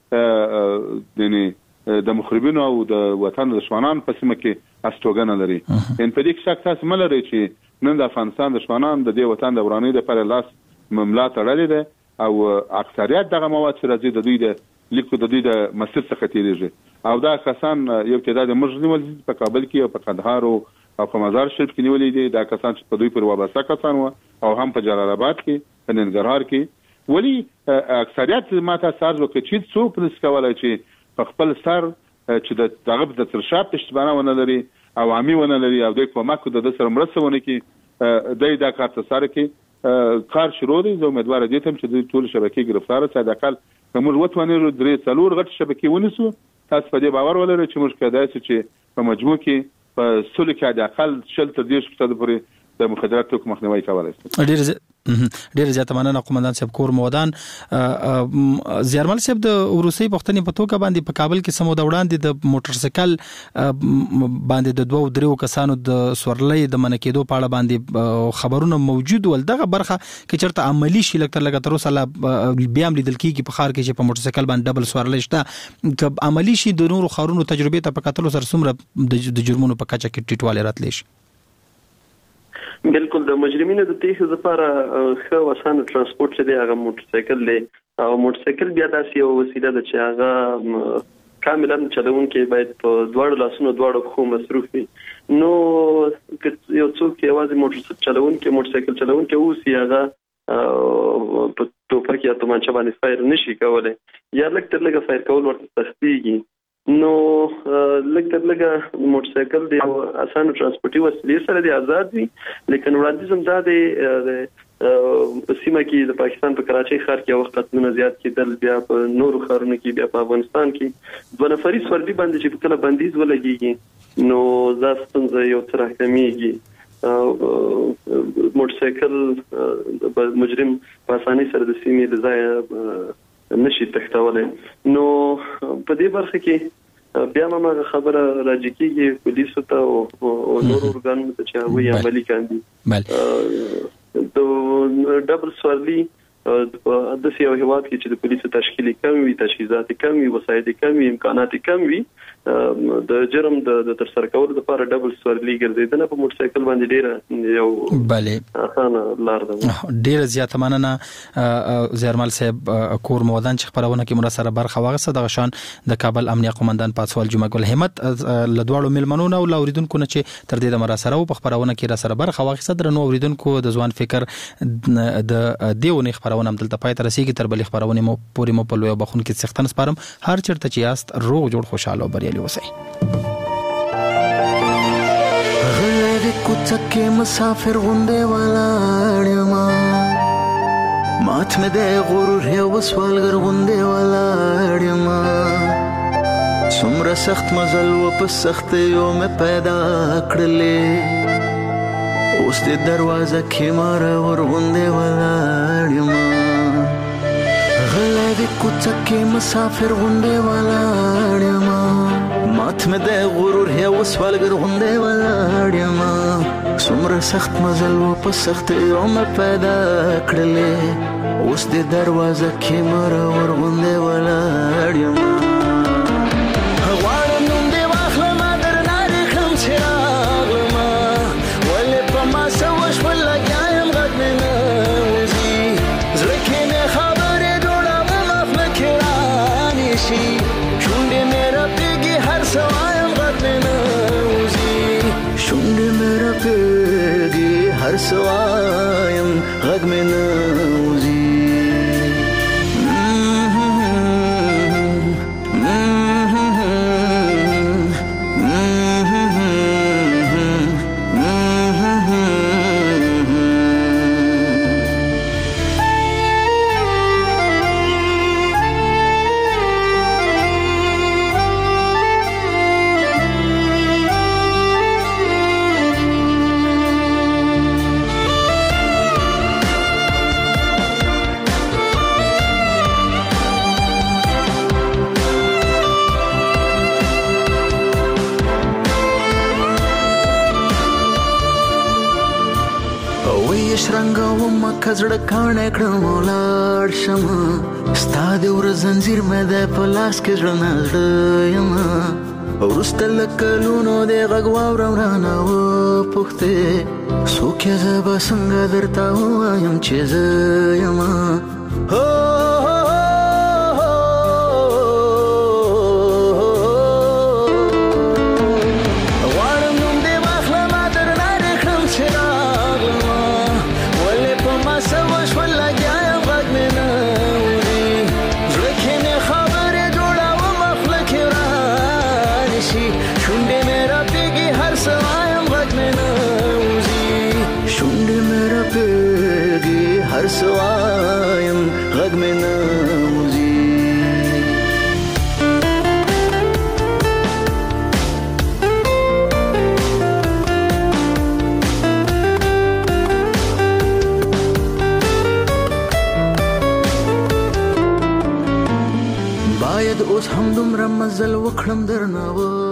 د مخربینو او د وطن دشمنان په سیمه کې استوګنه لري. ان په دې کې شک تاسو ملري چې نن د افغانستان دشمنان د دې وطن د ورانۍ د پر لاس مملا تړلې ده او اکثریت دغه مواد چې راځي د دوی د لیکو د دوی د مسیر څخه تیریږي او دا کسان یو تعداد مجرمین په کابل کې او په قندهار او په مزار شریف کې نیولې دي. دا کسان چې په دوی پر وابسته کسان وو او هم په جلال آباد کې په ننګرهار کې ولی اکثریت ماته ساز وکړي چې څوک نس کولای چې په خپل سر چې دغه د ترشاب پښتبانه ونه لري او عامي ونه لري او د کومک د سره مرسته ونه کې د کار ته سره کې کار شروع دي. زه امیدوار دي چې د ټول شبکې گرفتار سي. د اقل کوم وروتونه 3 غټ شبکې ونیسو. تاسو په دې باور ولرئ چې موږ کېدای شي چې په مجموع کې په سلو کې د اقل 10 تر 20% پورې د مخدرات توکو مخنیوي کولای شي. ډیر زیاته مننه قومندان صاحب کور مودان زیارمل صاحب د روسي پښتني په توګه باندې په کابل کې سمو د وړاندې د موټر سایکل باندې د 2-3 کسانو د سورلۍ د منکېدو په اړه باندې خبرونه موجود ول. دغه برخه کې چرته عملی شي لکه تر اوسه بیا هم لیدل کیږي په خار کې چې په موټر سایکل باندې ډبل سورلۍ شته که عملی شي د نورو خارونو تجربه ته په کتلو سره څومره د جرمونو په کچه کې ټیټوالی راتلی شي؟ بالکل د مجرمینو د تېښتې لپاره ښه اسانه ترانسپورت چې دی هغه موټر سایکل دی او موټر سایکل بیا داسې یو وسیله ده چې هغه کاملا چلونکي باید په دواړو لاسونو دواړو پښو مصروف وي. نو یو څوک یوازې موټر سایکل چلونکي اوسي هغه په ټوپک یا تومانچه باندې فایر نشي کولای یا لږ تر لږه فایر کول ورته سختيږي. نو لږ تر لږه موټر سایکل دی اسانه ترانسپورتي وسیلې سره دی آزاد وي، لیکن وړاندیز هم دا دی په سیمه کې د پاکستان په کراچۍ ښار کې وخت قتلونه زیات کېدل، بیا په نورو ښارونو کې، بیا په افغانستان کې 2 نفري سورلي باندې چې کله بندیز ولګيږي نو دا ستونزه یو څه راکمېږي. موټر سایکل مجرم په اسانۍ سره د سیمې د ځای نشي تختولای. نو په دې برخه کې بیا ما خبره راځي کېږي پولیسو ته او نور ورګانو ته چې هغوی عملي کاندي. د ډبل سورلي د سیو هیواد کې چې د پولیسو تشکیل کم وي، تجهیزات کم وي، وسایل کم وي، امکانات کم وي، د جرم د تر سره کولو لپاره ډبل سورلي ګرځیدنه په موټر سایکل باندې ډیره یو بله اسانه لار ده. ډیره زیاته مننه زیارمل صاحب کور مودان چې خبرونه کې مر سره برخه واغسته. د غشان د کابل امنیه قومندان پاتسوال جمعه ګل همت لدواړو ملمنونو او اوریدونکو نه چې تر دې د مر سره په خبرونه کې را سره برخه واغسته. درنو اوریدونکو د ځوان فکر د دیونه خبرونه هم دلته پای ته رسیدي. تر بلې خبرونه مو پوری مو په لوی بخون کې سختن سپارم. هر چرته چې یاست روغ جوړ خوشاله او بریالي اوسئ. غلې کوڅه مسافر غونډه ولاړم، مات مې د غرور یو وسوالګر غونډه ولاړم، څومره سخت مزل و په سخت یو مې پیدا کړلې، اوس د دروازه کې مار ور غونډه ولاړم. غلې کوڅه مسافر غونډه ولاړم، مات مې د غرور یو وسوالګر غونډه ولاړم، څومره سخت مزل و په سخت یو مې پیدا کړلې، اوس د دروازه کې مار ور غونډه ولاړم. هر سوایم غږ مې نوځي. کزړه کانه کړم ولاړ شم، ستا د ور زنجیر مې د پلاس کې ژوند یم، ورسته لکلونو د غږ واورم رانه و پوښتې څوک یې زه به څنګه درته ووایم چې زه یم. هر سوایم غږ مې نوځي. مزل وکړم درنه